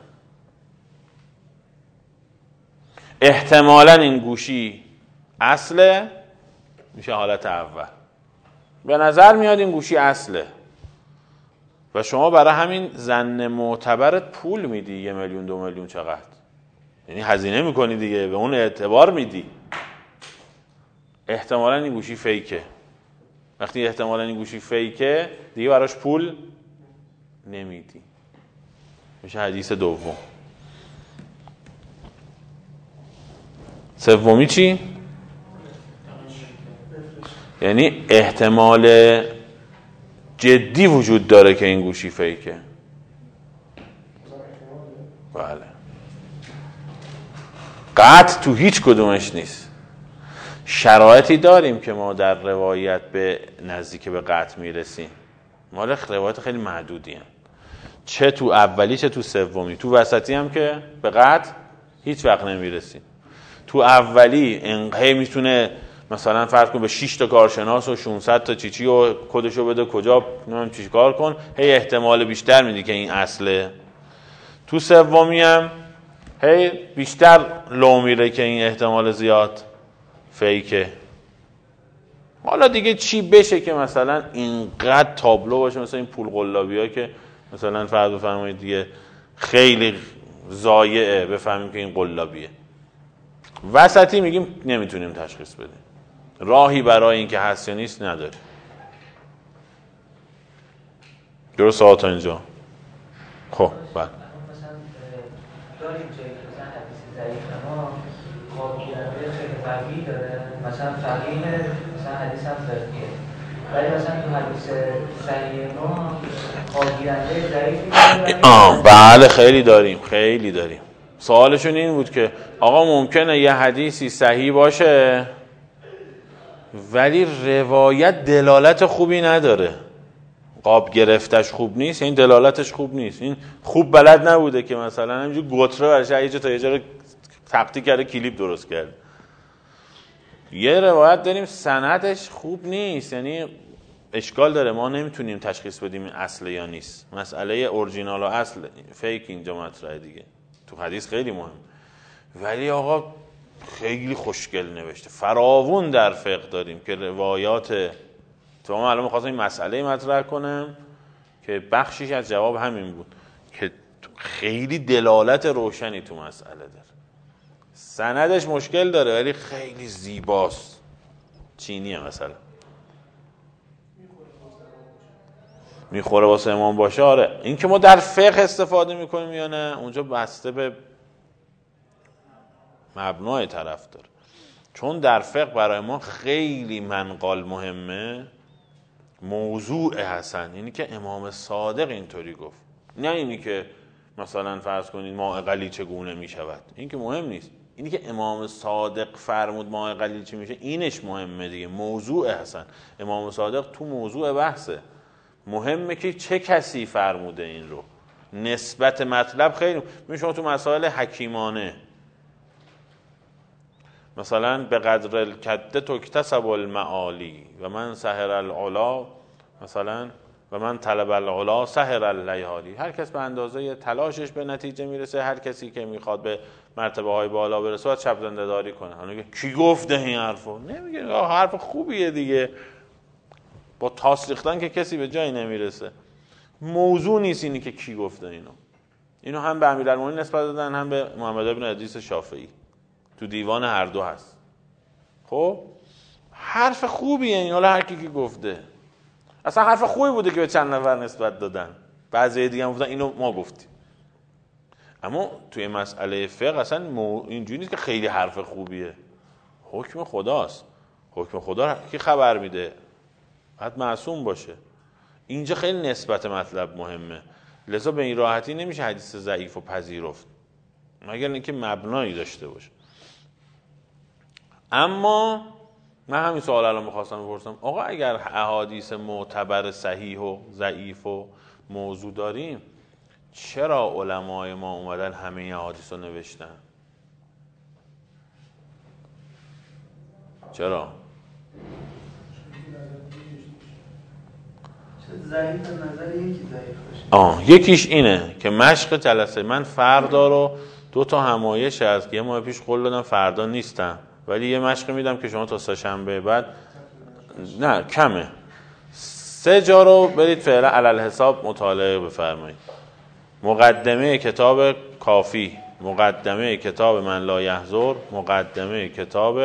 احتمالاً این گوشی اصله، میشه حالت اول. به نظر میاد این گوشی اصله و شما برای همین ظن معتبرت پول میدی، یه میلیون دو میلیون چقدر، یعنی هزینه میکنی دیگه، به اون اعتبار میدی. احتمالاً این گوشی فیکه. وقتی احتمالاً این گوشی فیکه دیگه براش پول نمیدی. میشه حدیث دوم. سومی چی؟ یعنی احتمال جدی وجود داره که این گوشی فیکه. بله. قطع تو هیچ کدومش نیست. شرایطی داریم که ما در روایت به نزدیک به قطع میرسیم. مال روایت خیلی محدودی هستند. چه تو اولی چه تو سومی. تو وسطی هم که به قطع هیچ وقت نمیرسیم. تو اولی انقدر میتونه مثلا فرض کن به شش تا کارشناس و ششصد تا چیچی و کدشو بده کجا نمیدونم چی کار کن، هی احتمال بیشتر میدی که این اصله. تو سومی هم هی بیشتر لو میره که این احتمال زیاد فیکه. حالا دیگه چی بشه که مثلا اینقدر تابلو باشه، مثلا این پول قلابی ها که مثلا فرض بفرمایید دیگه خیلی ضایعه بفهمیم که این قلابیه. وسطی میگیم نمیتونیم تشخیص بدیم، راهی برای این که هست یا نیست نداریم. درست تا اینجا؟ خب بله. مثلا داریم جایی که مثلا حدیث ضعیف ما قابل گیرنده خیلی قوی داره، مثلا فقیه مثلا حدیث هم فقیه، ولی مثلا تو حدیث صحیح ما قابل گیرنده ضعیفی داره. آه بله خیلی داریم خیلی داریم. سوالشون این بود که آقا ممکنه یه حدیثی صحیح باشه ولی روایت دلالت خوبی نداره، قاب گرفتش خوب نیست، این دلالتش خوب نیست، این خوب بلد نبوده که مثلا همینجور گتره برش یه جا تا یه جا رو تقطیع کرده کلیپ درست کرده. یه روایت داریم سندش خوب نیست، یعنی اشکال داره، ما نمیتونیم تشخیص بدیم این اصله یا نیست. مسئله اورجینال و اصل فیک اینجا مطرحه دیگه، تو حدیث خیلی مهم. ولی آقا خیلی خوشگل نوشته، فراوون در فقه داریم که روایات تو ما الان می‌خواستم این مسئله مطرح کنم که بخشیش از جواب همین بود که خیلی دلالت روشنی تو مسئله داره. سندش مشکل داره ولی خیلی زیباست. چینیه مثلا میخوره واسه امام باشه. آره این که ما در فقه استفاده میکنیم یا نه اونجا بسته به مبنای طرف داره. چون در فقه برای ما خیلی منقال مهمه موضوع حسن، اینی که امام صادق اینطوری گفت، نه اینی که مثلا فرض کنید ماء قلیل چگونه میشود، این که مهم نیست. اینی که امام صادق فرمود ماء قلیل چی میشه اینش مهمه دیگه. موضوع حسن امام صادق تو موضوع بحثه، مهمه که چه کسی فرموده این رو. نسبت مطلب خیلی میشه. شما تو مسائل حکیمانه مثلا به قدر الکده تکتسب المعالی و من سحر العلا، مثلا و من طلب العلا سحر اللیالی، هر کس به اندازه تلاشش به نتیجه میرسه. هر کسی که میخواد به مرتبه های بالا برسه باید شب زنده داری کنه. حالا کی گفته این حرفو؟ نمیگه حرف خوبیه دیگه، با تاس ریختن که کسی به جایی نمیرسه. موضوع نیست اینی که کی گفته اینو. اینو هم به امیرالمومنین نسبت دادن هم به محمد بن ادریس شافعی، تو دیوان هر دو هست. خب حرف خوبیه این، حالا هر کی که گفته اصلا حرف خوبی بوده که به چند نفر نسبت دادن. بعضی دیگه هم گفتن اینو ما گفتیم. اما توی مسئله فقه اصلا مو... اینجوری نیست که خیلی حرف خوبیه. حکم خداست. حکم خدا کی خبر میده؟ باید معصوم باشه. اینجا خیلی نسبت مطلب مهمه، لذا به این راحتی نمیشه حدیث ضعیف و پذیرفت مگر اینکه مبنایی داشته باشه. اما من همین سوال الان می‌خواستم بپرسم، آقا اگر احادیث معتبر صحیح و ضعیف و موضوع داریم، چرا علمای ما اومدن همه این احادیث رو نوشتن؟ چرا؟ ضعیف نظر یکی ضعیف باشه. آه یکیش اینه که مشق جلسه من فردا رو دو تا همایش از یه ماه پیش قول دادم فردا نیستم، ولی یه مشق میدم که شما تا سه شنبه بعد نه کمه سه جا رو برید فعلا علل حساب مطالعه بفرمایید. مقدمه کتاب کافی، مقدمه کتاب من لا یحضر، مقدمه کتاب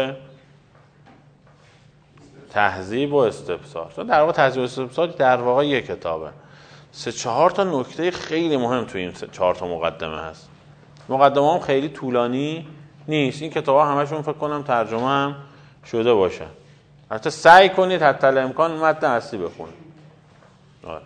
تهذیب و استبصار. در واقع تهذیب و استبصار در واقع یک کتابه. سه چهار تا نکته خیلی مهم توی این سه چهار تا مقدمه هست. مقدمه هم خیلی طولانی نیست. این کتاب‌ها همشون فکر کنم ترجمه هم شده باشه. حتی سعی کنید حتی الامکان متن اصلی بخونید. آره.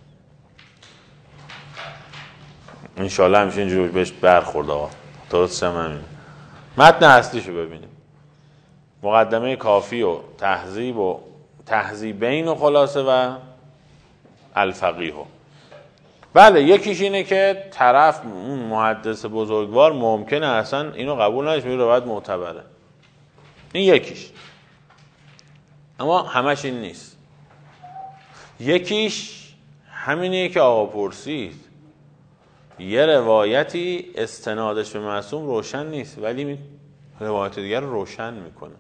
ان شاء الله همیشه اینجوری بهش برخورد آقا. درست همین. متن اصلیشو ببینید. مقدمه کافی و تهذیب و تهذیبین و خلاصه و الفقیه. بله یکیش اینه که طرف اون محدث بزرگوار ممکنه اصلا اینو قبول نداشته، این روایت معتبره. این یکیش. اما همش این نیست. یکیش همینه که آقا پرسید، یه روایتی استنادش به معصوم روشن نیست ولی روایت دیگر رو روشن میکنه.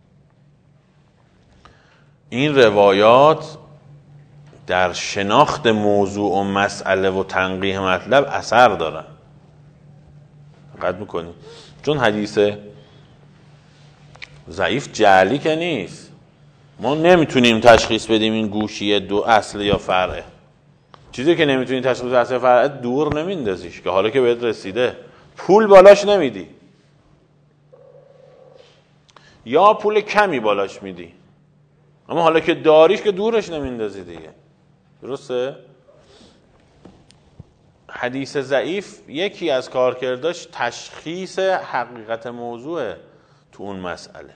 این روایات در شناخت موضوع و مسئله و تنقیح مطلب اثر دارن. دقت میکنی؟ چون حدیث ضعیف جعلی که نیست. ما نمیتونیم تشخیص بدیم این گوشیه دو اصل یا فرعه. چیزی که نمیتونی تشخیص بدی اصل یا فرعه دور نمیندازیش که حالا که بهت رسیده پول بالاش نمیدی یا پول کمی بالاش میدی، اما حالا که داریش که دورش نمیندازی دیگه. درسته؟ حدیث ضعیف یکی از کارکرداش تشخیص حقیقت موضوع تو اون مسئله.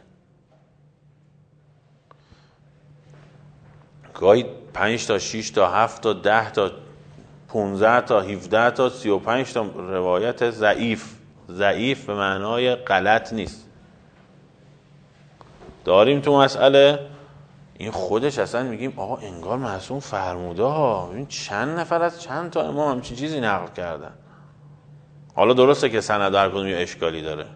گاهی پنج تا شش تا هفت تا ده تا پونزده تا هفده تا سی و پنج تا روایت ضعیف، ضعیف به معنای غلط نیست، داریم تو مسئله. این خودش اصلا میگیم آقا انگار معصوم فرموده ها، ببین چند نفر از چند تا امام همچین چیزی نقل کردن. حالا درسته که سند هر کدوم یه اشکالی داره.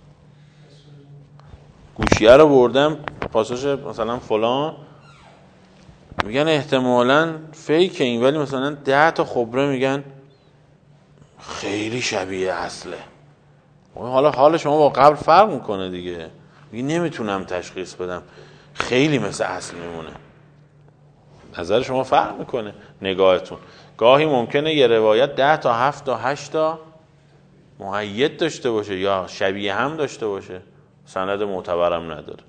گوشیه رو بردم پاساژ مثلا فلان، میگن احتمالاً فیک این، ولی مثلا ده تا خبره میگن خیلی شبیه اصله. حالا حال شما با قبل فرق میکنه دیگه. میگی نمیتونم تشخیص بدم، خیلی مثل اصل میمونه. نظر شما فرق میکنه، نگاهتون. گاهی ممکنه یه روایت ده تا هفت تا هشت تا مؤید داشته باشه یا شبیه هم داشته باشه، سند معتبرم نداره.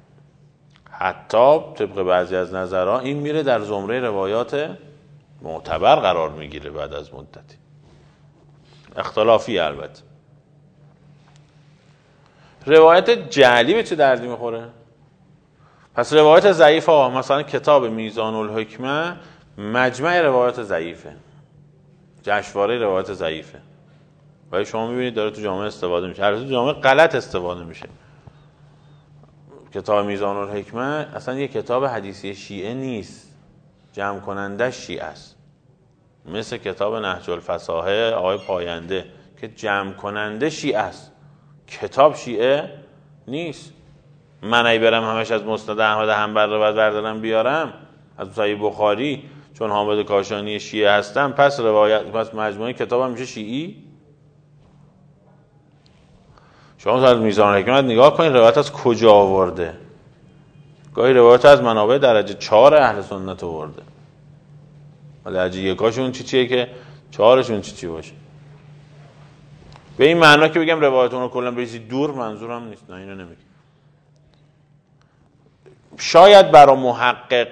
حتی طبق بعضی از نظرها این میره در زمره روایات معتبر قرار میگیره بعد از مدتی. اختلافی البته. روایت جعلی به چه دردی میخوره؟ پس روایت ضعیفه ها، مثلا کتاب میزان الحکمه مجمع روایت ضعیفه، جشنواره روایت ضعیفه، ولی شما میبینید داره تو جامعه استفاده میشه. البته تو جامعه غلط استفاده میشه. کتاب میزان الحکمه اصلا یه کتاب حدیثی شیعه نیست، جمع کننده شیعه است، مثل کتاب نهج الفصاحه آقای پاینده که جمع کننده شیعه است، کتاب شیعه نیست. من ای برم همش از مسند احمد حنبل رو بردارم بیارم از صحیح بخاری چون حامد کاشانی شیعه هستم پس روایت پس مجموعه کتابم میشه شیعی؟ شما از میزان الحکمت نگاه کنید روایت از کجا آورده. گاهی روایت از منابع درجه چهار اهل سنت آورده. درجه یکاشون چی چیه که چهارشون چی چی باشه. به این معنا که بگم روایتون رو کلا بریزید دور منظورم نیست، نه اینو نمیگم. شاید برای محقق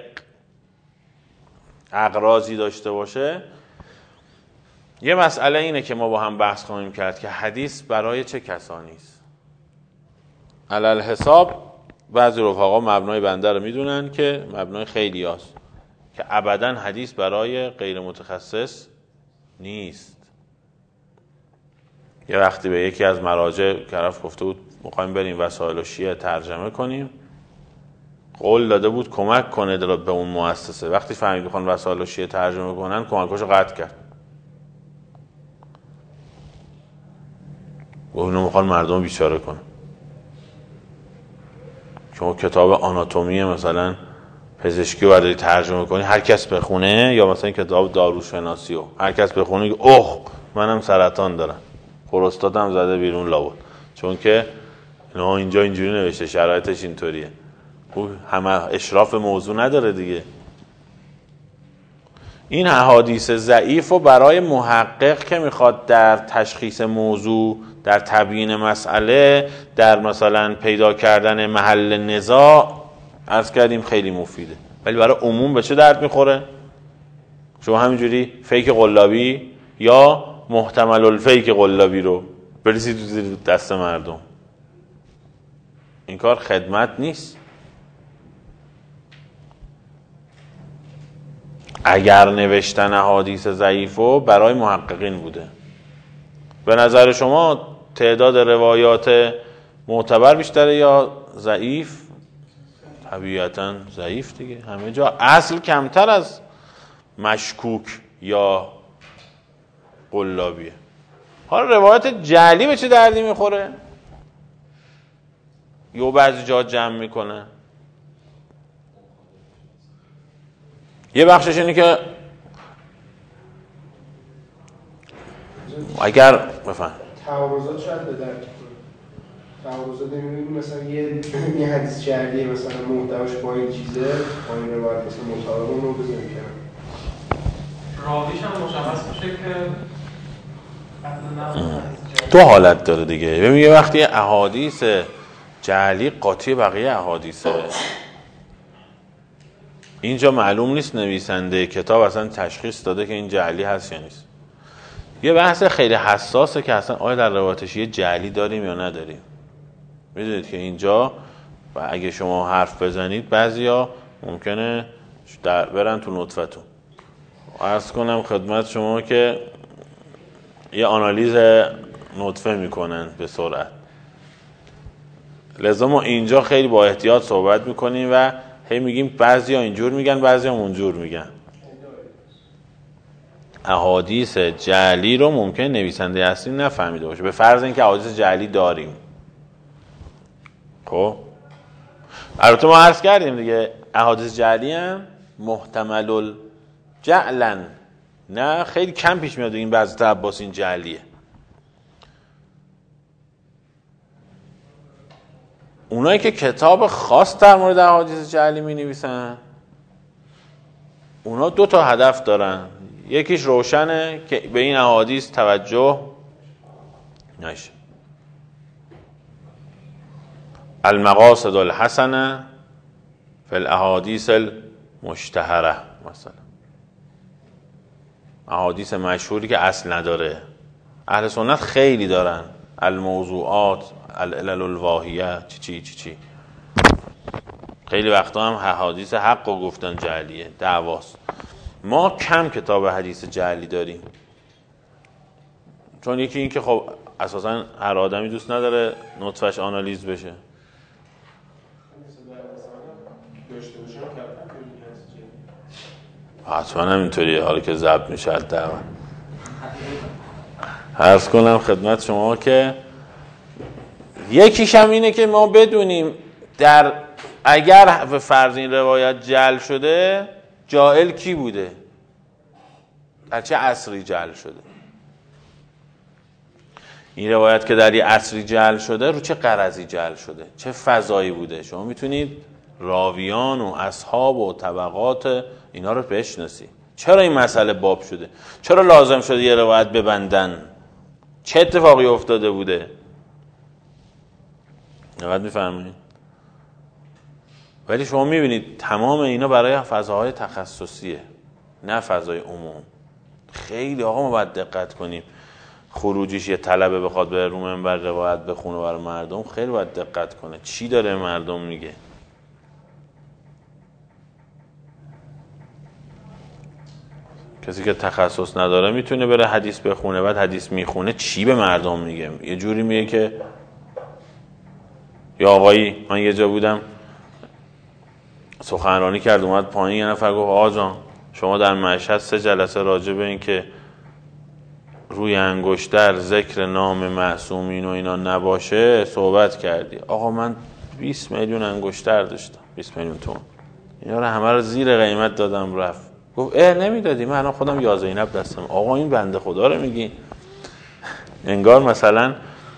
اغراضی داشته باشه. یه مسئله اینه که ما با هم بحث خواهیم کرد که حدیث برای چه کسانی است. علل حساب بعضی رفقا مبنای بنده رو میدونن که مبنای خیلی هاست که ابداً حدیث برای غیر متخصص نیست. یه وقتی به یکی از مراجع طرف گفته بود میخوایم بریم وسائل شیعه ترجمه کنیم، قول داده بود کمک کنه به اون مؤسسه. وقتی فهمید میخوان وسائل شیعه ترجمه کنن کمکاشو قطع کرد. و اونو میخوان مردم بیچاره کنه. شما کتاب آناتومی مثلا پزشکی رو برداری ترجمه کنی، هر کس بخونه، یا مثلا کتاب داروشناسی رو هر کس بخونه که اوه منم سرطان دارم، پروستاتم زده بیرون لابد، چون که نه اینجا اینجوری نوشته، شرایطش اینطوریه. او همه اشراف موضوع نداره دیگه. این احادیث ضعیف و برای محقق که میخواد در تشخیص موضوع، در تبیین مسئله، در مثلا پیدا کردن محل نزاع، عرض کردیم خیلی مفیده. ولی برای عموم به چه درد میخوره؟ شما همینجوری فیک قلابی یا محتمل الفیک قلابی رو بریزید تو دست مردم. این کار خدمت نیست. اگر نوشتن احادیث ضعیفو برای محققین بوده، به نظر شما تعداد روایات معتبر بیشتره یا ضعیف؟ طبیعتاً ضعیف دیگه. همه جا اصل کمتر از مشکوک یا قلابیه. حالا روایات جعلی به چه دردی میخوره؟ یا بعضی جا جمع میکنه. یه بخشش اینه که اگر بفهم تعارضات شاید به درد کنه. تعارضات نمی‌بینیم مثلا یه یه حدیث جعلی مثلا محتواش با این چیزه، با این روایت مثلا مطابق رو بزنیم کنم. راویش هم مشخص میشه که دو حالت داره دیگه. ببین یه وقتی احادیث جعلی قاطی بقیه احادیثه، اینجا معلوم نیست نویسنده کتاب اصلا تشخیص داده که این جعلی هست یا نیست. یه بحث خیلی حساسه که اصلا آیا در روایت شیعه جعلی داریم یا نداریم. میدونید که اینجا و اگه شما حرف بزنید بعضیا ممکنه در برن تو نطفتون. عرض کنم خدمت شما که یه آنالیز نطفه میکنن به سرعت. لذا ما اینجا خیلی با احتیاط صحبت میکنیم و هی میگیم بعضیا اینجور میگن بعضیا اونجور میگن. احادیث جعلی رو ممکن نویسنده اصلی نفهمیده باشه، به فرض اینکه احادیث جعلی داریم. خب البته ما عرض کردیم دیگه احادیث جعلی هم محتمل جعلا نه خیلی کم پیش میاد این بعضی عباس این جعلیه. اونایی که کتاب خاص در مورد احادیث جعلی می نویسن اونا دو تا هدف دارن. یکیش روشنه که به این احادیث توجه نشه. المقاصد الحسنه فی الاحادیث المشتهره، مثلا احادیث مشهوری که اصل نداره. اهل سنت خیلی دارن، الموضوعات، العلل الواهیه، چی چی چی چی. خیلی وقتا هم احادیث حق رو گفتن جعلیه، دعواست. ما کم کتاب حدیث جعلی داریم، چون یکی این که خب اساسا هر آدمی دوست نداره نطفش آنالیز بشه. حتما هم اینطوریه، حالا که ضبط میشه دعوا. عرض کنم خدمت شما که یکیش هم اینه که ما بدونیم در اگر به فرض این روایت جعل شده جاهل کی بوده، در چه عصری جعل شده. این روایت که در یه عصری جعل شده رو چه غرضی جعل شده، چه فضایی بوده. شما میتونید راویان و اصحاب و طبقات اینا رو بشناسید. چرا این مسئله باب شده؟ چرا لازم شده یه روایت ببندن؟ چه اتفاقی افتاده بوده؟ نقد میفهمید؟ ولی شما میبینید تمام اینا برای فضاهای تخصصیه، نه فضای عموم. خیلی آقا ما باید دقت کنیم. خروجیش یه طلبه بخواد به رو منبر روایت بخونه برای مردم، خیلی باید دقت کنه چی داره مردم میگه. کسی که تخصص نداره میتونه بره حدیث بخونه، بعد حدیث میخونه چی به مردم میگه، یه جوری میگه که یا آقایی، من یه جا بودم سخنرانی کرد، اومد پایین، یه نفر گفت آقا جان شما در مشهد سه جلسه راجع به این که روی انگشتر ذکر نام معصومین و اینا نباشه صحبت کردی. آقا من بیست میلیون انگشتر داشتم، بیست میلیون تومان، اینا رو همه رو زیر قیمت دادم رفت. گفت اه نمیدادی؟ من الان خودم یا زینب دستم. آقا این بنده خدا رو میگی؟ انگار مثلا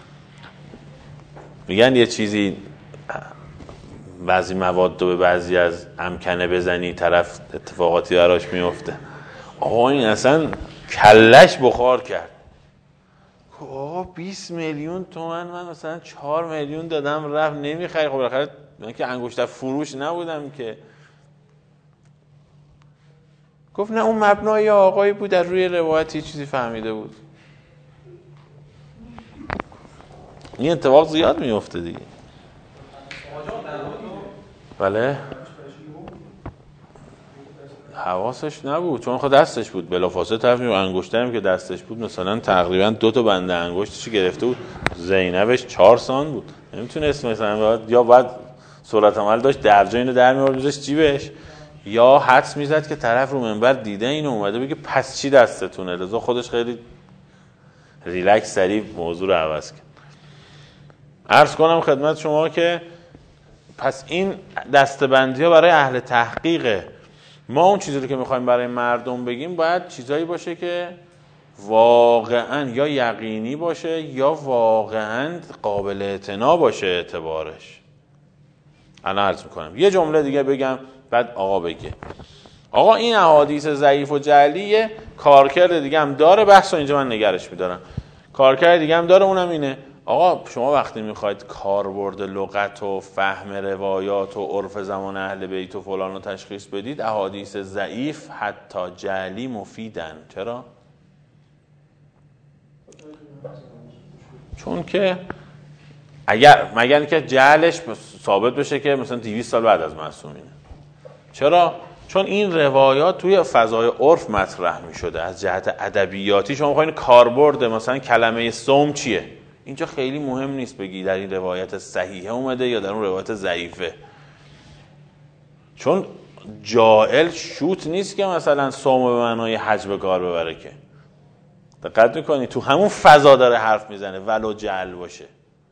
میگن یه چیزی بعضی مواد رو به بعضی از امکنه بزنی طرف اتفاقاتی براش میفته. آقا این اصلا کلش بخار کرد. آقا بیست میلیون تومان من مثلا چهار میلیون دادم رفت نمیخری. خب بالاخره من که انگشتر فروش نبودم که. گفت نه اون مبنای آقایی بود در روی روایتی چیزی فهمیده بود. این اتفاق زیاد میفته دیگه. بله حواسش نبود چون خود دستش بود، بلافاصله طرف میگه انگشترم که دستش بود مثلا تقریبا دو تا بنده انگشتش گرفته بود. زینبش چهار سان بود، نمیتونست مثلا یا بعد سرعت عمل داشت درجا اینو در میآورد میذاشت جیبش، یا حدس میزد که طرف رو منبر دیده اینو اومده بگه پس چی دستتونه. لذا خودش خیلی ریلکس سریع موضوع رو عوض کرد. عرض کنم خدمت شما که پس این دستبندی ها برای اهل تحقیقه. ما اون چیزی رو که میخوایم برای مردم بگیم باید چیزایی باشه که واقعا یا یقینی باشه یا واقعا قابل اعتنا باشه اعتبارش. الان عرض میکنم یه جمله دیگه بگم بعد آقا بگه. آقا این احادیث ضعیف و جعلیه کارکرد دیگه هم داره، بحث اینجا من نگرش میدارم. کارکرد دیگه هم داره، اونم اینه آقا شما وقتی میخواید کاربرد لغت و فهم روایات و عرف زمان اهل بیت و فلان رو تشخیص بدید، احادیث ضعیف حتی جعلی مفیدن. چرا؟ چون که اگر مگر که جعلش ثابت بشه که مثلا دویست سال بعد از معصومینه. چرا؟ چون این روایات توی فضای عرف مطرح میشده. از جهت ادبیاتی شما میخواین کاربرد مثلا کلمه صوم چیه، اینجا خیلی مهم نیست بگی در این روایت صحیحه اومده یا در اون روایت ضعیفه، چون جائل شوت نیست که مثلا صوم به معنای حج به کار ببره. که دقت میکنی تو همون فضا داره حرف میزنه ولو جعل باشه.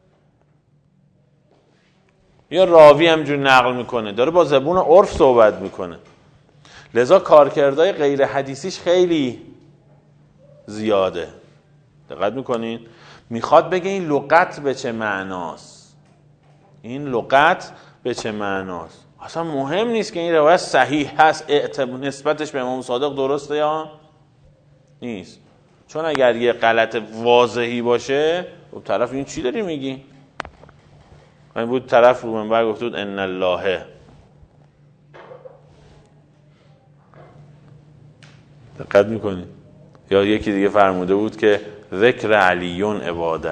یا راوی همجور نقل میکنه داره با زبون عرف صحبت میکنه. لذا کارکردهای غیر حدیثیش خیلی زیاده. دقت میکنین؟ میخواد بگه این لغت به چه معناست، این لغت به چه معناست. اصلا مهم نیست که این روایت صحیح هست، نسبتش به امام صادق درسته یا نیست، چون اگر یه غلط واضحی باشه اون طرف این چی داری میگی؟ این بود طرف رو منبر گفته بود ان الله، دقت میکنی؟ یا یکی دیگه فرموده بود که ذکر علیون عباده،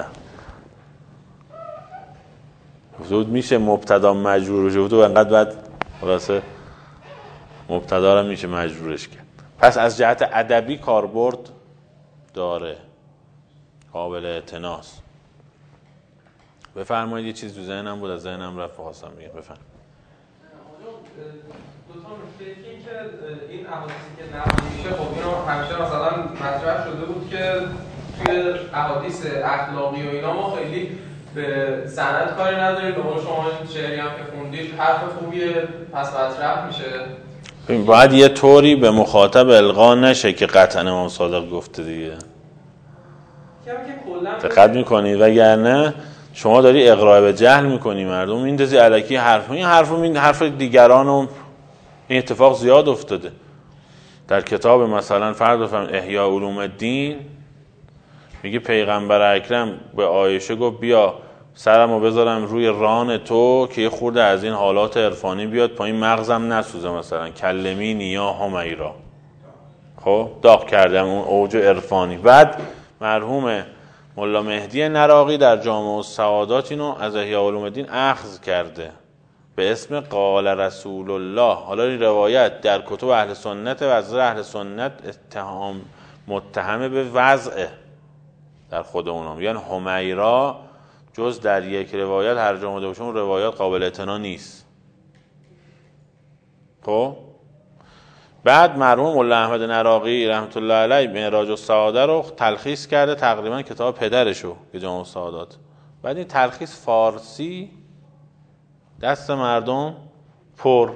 زود میشه مبتدا مجرور شد و انقدر بعد خلاصه مبتدا رو میشه مجرورش کرد. پس از جهت ادبی کاربرد داره، قابل اعتناست. بفرمایید. یه چیز تو ذهنم بود از ذهنم رفت خواستم بگم. بفرمایید. دو تا نکته این که این احادیثی که نقل میشه خب اینو همیشه مثلا مطرح شده بود که توی احادیث اخلاقی و اینا ما خیلی به سند کاری نداریم. به قول شما شعری هم که خوندید حرف خوبیه پس مطرح میشه. باید یه طوری به مخاطب القا نشه که قطعا امام صادق گفته دیگه. دقت میکنید وگرنه شما داری اقراء به جهل میکنی مردم میندازی الکی حرف. این حرفو این حرف دیگرانو این اتفاق زیاد افتاده. در کتاب مثلا فرض بفرمایید احیاء علوم الدین میگه پیغمبر اکرم به عایشه گفت بیا سرمو بذارم روی ران تو که یه خورده از این حالات عرفانی بیاد پایین، مغزم نسوزه، مثلا کلمینی یا همیرا. خب داغ کردم اون اوج عرفانی. بعد مرحوم ملا مهدی نراقی در جامع السعادات اینو از احیاء علوم الدین اخذ کرده به اسم قال رسول الله. حالا این روایت در کتب اهل سنت و از اهل سنت اتهام متهم به وضع در خود اونام، یعنی همیرا جز در یک روایت هر جا اومده باشه اون روایات قابل اعتنا نیست. خب بعد مرحوم ملا احمد نراقی رحمت الله علیه معراج السعاده رو تلخیص کرده، تقریبا کتاب پدرشو که جامع السعادات. بعد این تلخیص فارسی دست مردم پر.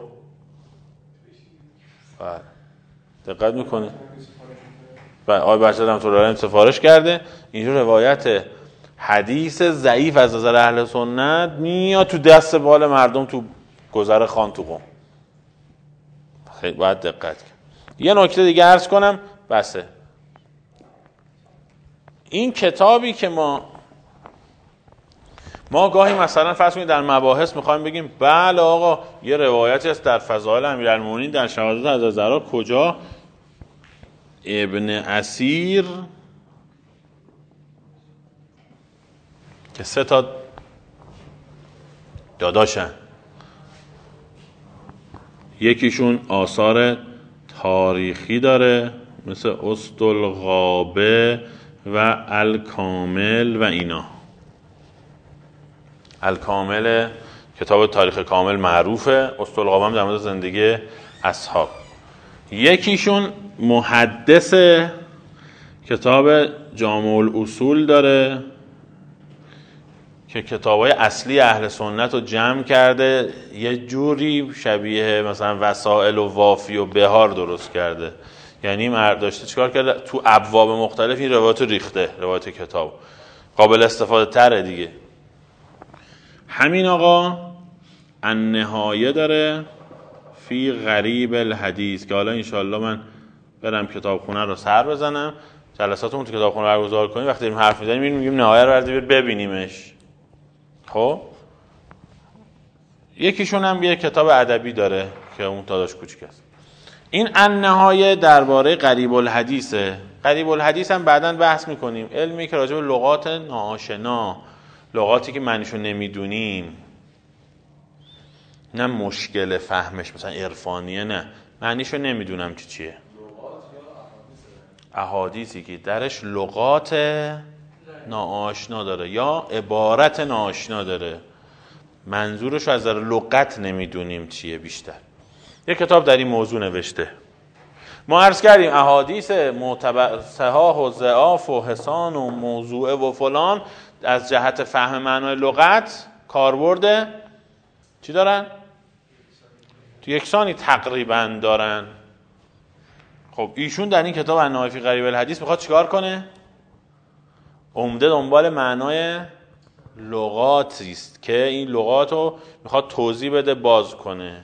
بله دقت میکنه. بله آقای بچه رحمت الله علیه سفارش کرده. اینجور روایت حدیث ضعیف از نظر اهل سنت میاد تو دست بال مردم تو گذر خان تو قم. خیلی باید دقت کرد. یه نکته دیگه عرض کنم بسه. این کتابی که ما ما گاهی مثلا فرض کنید در مباحث میخوایم بگیم بله آقا یه روایتی است در فضائل امیرالمومنین در شهادت حضرت زهرا کجا ابن اسیر که سه تا داداشن، یکیشون آثار تاریخی داره مثل اسدالغابه و الکامل و اینا. الکامل کتاب تاریخ کامل معروفه، اسدالغابه هم در مورد زندگی اصحاب. یکیشون محدث کتاب جامع الاصول داره که کتابای اصلی اهل سنت رو جمع کرده یه جوری شبیه مثلا وسائل و وافی و بهار درست کرده. یعنی مرد داشته چیکار کرده تو ابواب مختلف این روایت ریخته، روایت کتاب قابل استفاده تره دیگه. همین آقا النهایه داره فی غریب الحدیث که حالا انشالله من برم کتابخونه رو سر بزنم، جلساتمون تو کتابخونه برگزار کنیم، وقتی داریم حرف میزنیم میگیم نهایه رو بردیم ببینیمش. خب یکیشون هم یه کتاب ادبی داره که اون داداش کوچیک است. این النهایه درباره غریب الحدیثه. غریب الحدیث هم بعداً بحث میکنیم، علمی که راجع به لغات ناآشنا، لغاتی که معنیشو نمیدونیم، نه مشکل فهمش مثلا عرفانیه، نه معنیشو نمیدونم چی چیه، احادیثی که درش لغات ناآشنا داره یا عبارت ناآشنا داره، منظورش از نظر لغت نمیدونیم چیه. بیشتر یک کتاب در این موضوع نوشته. ما عرض کردیم احادیث معتبر صحاح و ضعاف و حسان و موضوع و فلان از جهت فهم معنای لغت کاربرد چی دارن؟ تو یکسانی تقریبا دارن. خب ایشون در این کتاب النهایه فی غریب الحدیث میخواد چیکار کنه؟ عمده دنبال معنای لغاتی است که این لغات رو میخواد توضیح بده، باز کنه.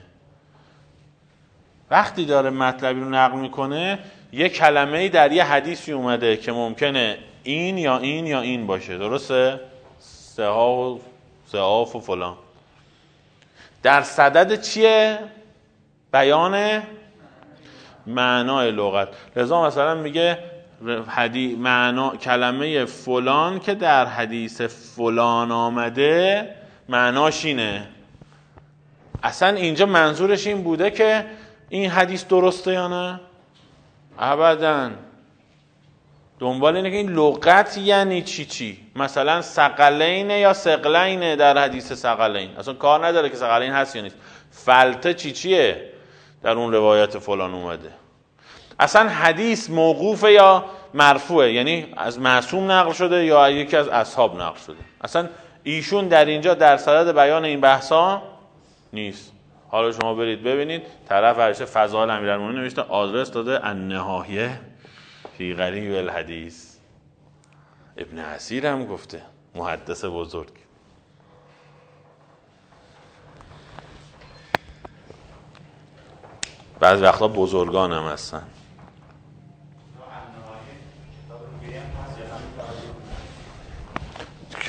وقتی داره مطلبی رو نقل میکنه یه کلمه‌ای در یه حدیثی اومده که ممکنه این یا این یا این باشه، درسته؟ صحاح و ضعاف و فلان. در صدد چیه؟ بیان معنای لغت. لذا مثلا میگه حدیث معنا کلمه فلان که در حدیث فلان آمده معناش اینه. اصلا اینجا منظورش این بوده که این حدیث درسته یا نه؟ ابداً. دنبال اینه که این لغت یعنی چی چی. مثلا ثقلین یا ثقلین در حدیث ثقلین اصلا کار نداره که ثقلین هست یا نیست. فلته چی چیه در اون روایت فلان اومده. اصلا حدیث موقوفه یا مرفوعه، یعنی از معصوم نقل شده یا یکی از اصحاب نقل شده. اصلا ایشون در اینجا در صدد بیان این بحثا نیست. حالا شما برید ببینید طرف ورشه فضائل امیرالمومنین نوشته، آدرس داده النهایه فی غریب الحدیث. ابن اسیر هم گفته، محدث بزرگ. بعض وقتا بزرگان هم هستن.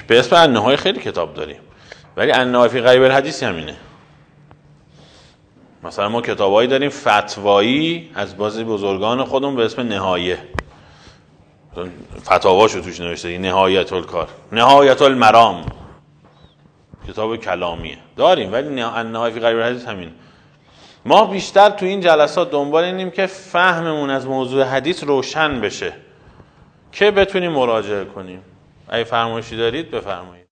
به اسم النهای خیلی کتاب داریم، ولی النهای فی غریب الحدیث همینه. مثلا ما کتابایی داریم فتوایی از بعضی بزرگان خودمون به اسم نهایه، فتاواشو توش نوشته، نهایت الکار، نهایت المرام، کتاب کلامیه داریم، ولی النهای فی غریب الحدیث همین. ما بیشتر تو این جلسات دنبال اینیم که فهممون از موضوع حدیث روشن بشه که بتونیم مراجعه کنیم. اگه فرمایشی دارید بفرمایید.